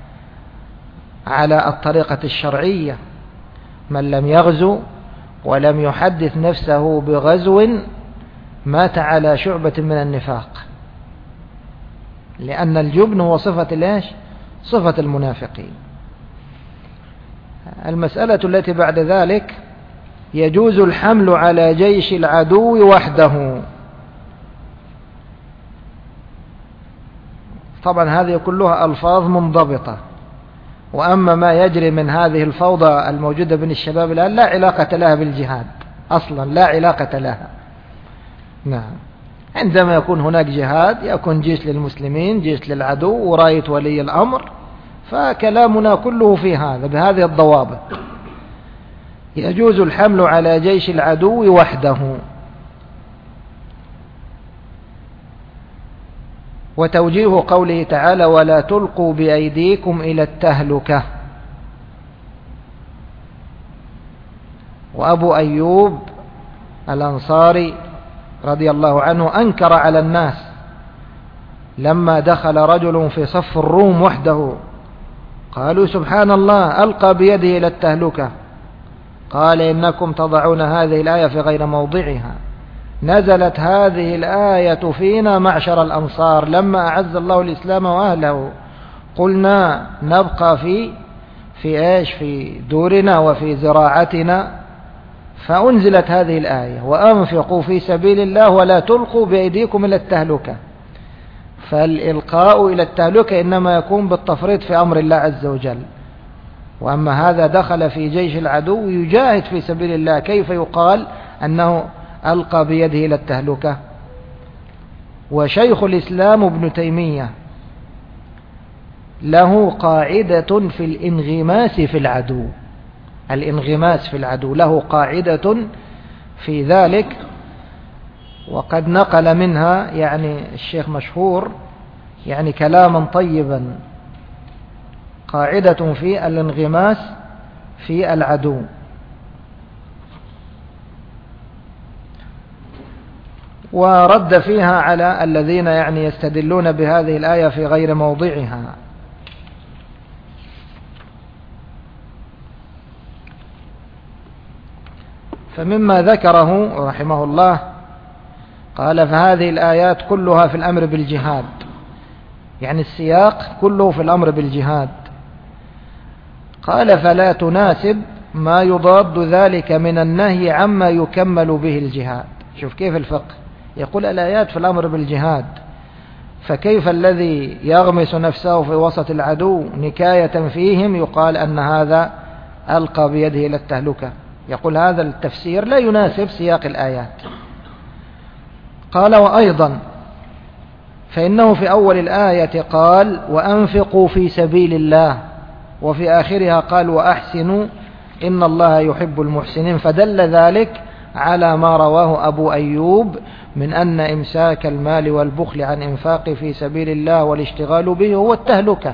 على الطريقة الشرعية. من لم يغزو ولم يحدث نفسه بغزو مات على شعبة من النفاق، لأن الجبن هو صفة ليش؟ صفة المنافقين. المسألة التي بعد ذلك: يجوز الحمل على جيش العدو وحده. طبعا هذه كلها ألفاظ منضبطة، وأما ما يجري من هذه الفوضى الموجودة بين الشباب الآن لا علاقة لها بالجهاد أصلا، لا علاقة لها. نعم، عندما يكون هناك جهاد يكون جيش للمسلمين، جيش للعدو، وراية ولي الأمر، فكلامنا كله في هذا بهذه الضوابط. يجوز الحمل على جيش العدو وحده. وتوجيه قوله تعالى: ولا تلقوا بأيديكم إلى التهلكة. وأبو أيوب الأنصاري رضي الله عنه أنكر على الناس لما دخل رجل في صف الروم وحده، قالوا: سبحان الله، ألقى بيده إلى التهلكة. قال: إنكم تضعون هذه الآية في غير موضعها. نزلت هذه الآية فينا معشر الأنصار لما أعز الله الإسلام وأهله، قلنا نبقى في في إيش في دورنا وفي زراعتنا، فأنزلت هذه الآية: وأنفقوا في سبيل الله ولا تلقوا بأيديكم إلى التهلكة. فالإلقاء إلى التهلكة إنما يكون بالتفريط في أمر الله عز وجل، وأما هذا دخل في جيش العدو يجاهد في سبيل الله، كيف يقال أنه ألقى بيده إلى التهلكة؟ وشيخ الإسلام ابن تيمية له قاعدة في الانغماس في العدو، الانغماس في العدو له قاعدة في ذلك، وقد نقل منها يعني الشيخ مشهور يعني كلاما طيبا. قاعدة في الانغماس في العدو. ورد فيها على الذين يعني يستدلون بهذه الآية في غير موضعها. فمما ذكره رحمه الله قال: فهذه الآيات كلها في الأمر بالجهاد، يعني السياق كله في الأمر بالجهاد. قال: فلا تناسب ما يضاد ذلك من النهي عما يكمل به الجهاد. شوف كيف الفقه، يقول الآيات في الأمر بالجهاد، فكيف الذي يغمس نفسه في وسط العدو نكاية فيهم يقال أن هذا ألقى بيده إلى التهلكة؟ يقول هذا التفسير لا يناسب سياق الآيات. قال: وأيضا فإنه في أول الآية قال: وأنفقوا في سبيل الله، وفي آخرها قال: وأحسنوا إن الله يحب المحسنين، فدل ذلك على ما رواه أبو أيوب من أن إمساك المال والبخل عن إنفاق في سبيل الله والاشتغال به هو التهلكة.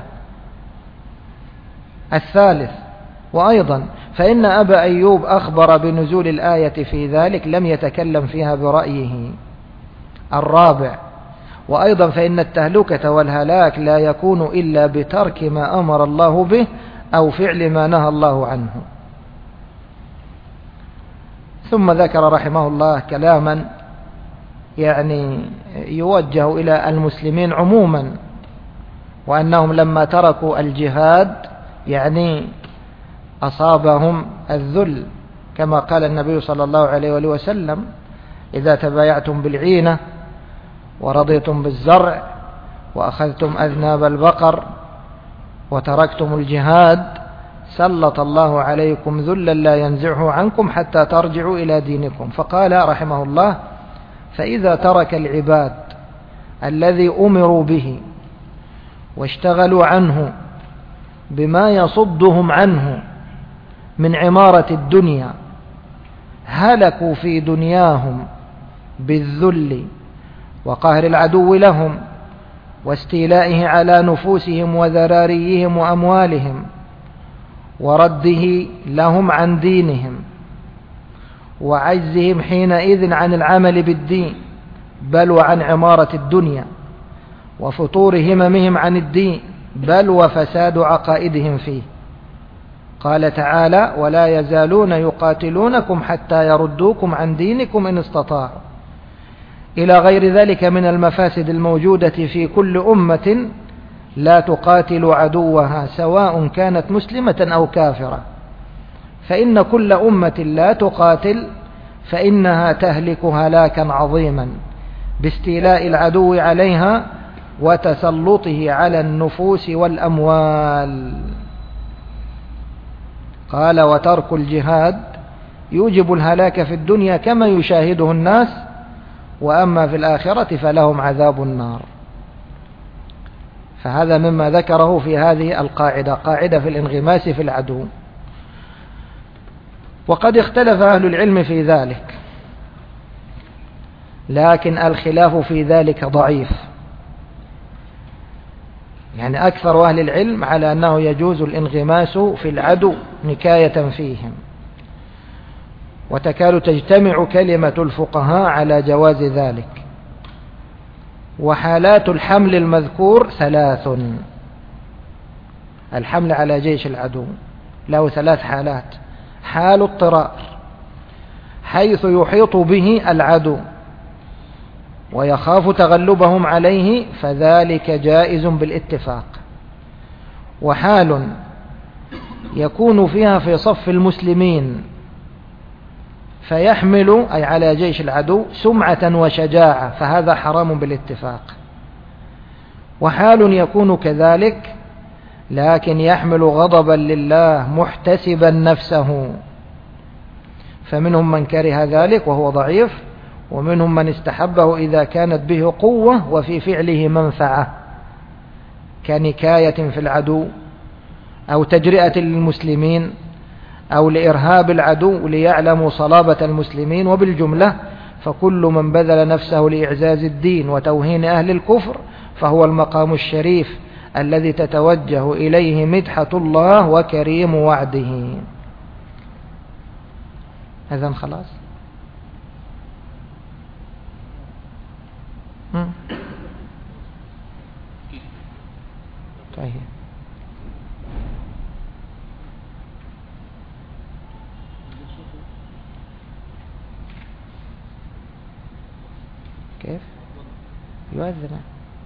الثالث: وأيضا فإن أبا أيوب أخبر بنزول الآية في ذلك، لم يتكلم فيها برأيه. الرابع: وأيضا فإن التهلكة والهلاك لا يكون إلا بترك ما أمر الله به أو فعل ما نهى الله عنه. ثم ذكر رحمه الله كلاما يعني يوجه إلى المسلمين عموما، وأنهم لما تركوا الجهاد يعني أصابهم الذل، كما قال النبي صلى الله عليه وآله وسلم: إذا تبايعتم بالعينة ورضيتم بالزرع وأخذتم أذناب البقر وتركتم الجهاد سلط الله عليكم ذلا لا ينزعه عنكم حتى ترجعوا إلى دينكم. فقال رحمه الله: فإذا ترك العباد الذي أمروا به واشتغلوا عنه بما يصدهم عنه من عمارة الدنيا هلكوا في دنياهم بالذل وقهر العدو لهم واستيلائه على نفوسهم وذراريهم وأموالهم ورده لهم عن دينهم وعجزهم حينئذ عن العمل بالدين بل وعن عمارة الدنيا وفتور هممهم عن الدين بل وفساد عقائدهم فيه. قال تعالى: ولا يزالون يقاتلونكم حتى يردوكم عن دينكم إن استطاعوا، إلى غير ذلك من المفاسد الموجودة في كل أمة لا تقاتل عدوها سواء كانت مسلمة أو كافرة، فإن كل أمة لا تقاتل فإنها تهلك هلاكا عظيما باستيلاء العدو عليها وتسلطه على النفوس والأموال. قال: وترك الجهاد يوجب الهلاك في الدنيا كما يشاهده الناس، وأما في الآخرة فلهم عذاب النار. فهذا مما ذكره في هذه القاعدة، قاعدة في الانغماس في العدو. وقد اختلف أهل العلم في ذلك، لكن الخلاف في ذلك ضعيف، يعني أكثر أهل العلم على أنه يجوز الانغماس في العدو نكاية فيهم، وتكاد تجتمع كلمة الفقهاء على جواز ذلك. وحالات الحمل المذكور ثلاث، الحمل على جيش العدو له ثلاث حالات: حال اضطرار حيث يحيط به العدو ويخاف تغلبهم عليه فذلك جائز بالاتفاق، وحال يكون فيها في صف المسلمين فيحمل أي على جيش العدو سمعة وشجاعة فهذا حرام بالاتفاق، وحال يكون كذلك لكن يحمل غضبا لله محتسبا نفسه، فمنهم من كره ذلك وهو ضعيف، ومنهم من استحبه إذا كانت به قوة وفي فعله منفعة كنكاية في العدو أو تجرئة للمسلمين أو لإرهاب العدو ليعلموا صلابة المسلمين. وبالجملة فكل من بذل نفسه لإعزاز الدين وتوهين أهل الكفر فهو المقام الشريف الذي تتوجه إليه مدحة الله وكريم وعده. إذن خلاص. طيب كيف يؤذن؟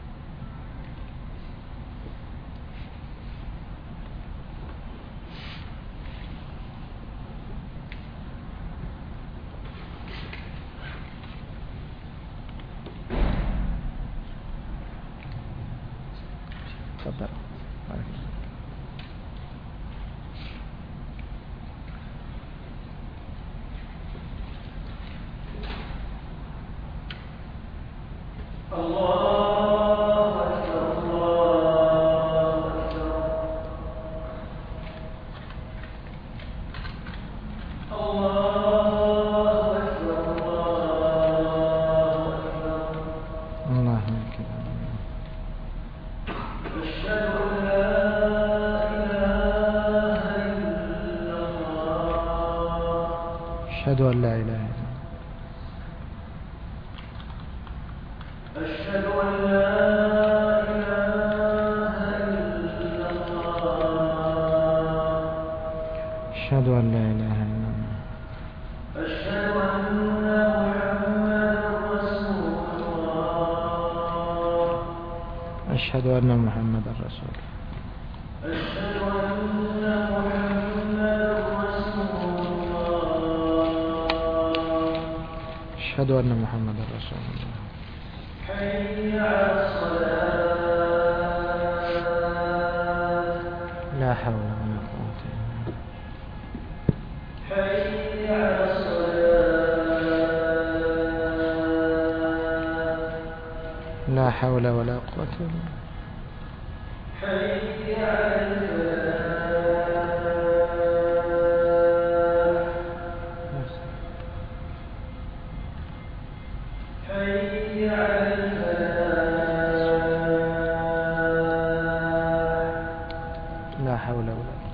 تفضل. أشهد أن لا إله إلا الله. أشهد أن لا إله إلا الله. أشهد أن لا إله إلا الله. أشهد أن محمدا رسول الله. أشهد أن محمدا رسول الله. أشهد أن محمدا رسول الله. أشهد أن محمدا رسول الله. حي على الصلاة. لا حول ولا قوة إلا بالله. حي على الصلاة. لا حول ولا قوة إلا بالله. لا حول ولا قوة.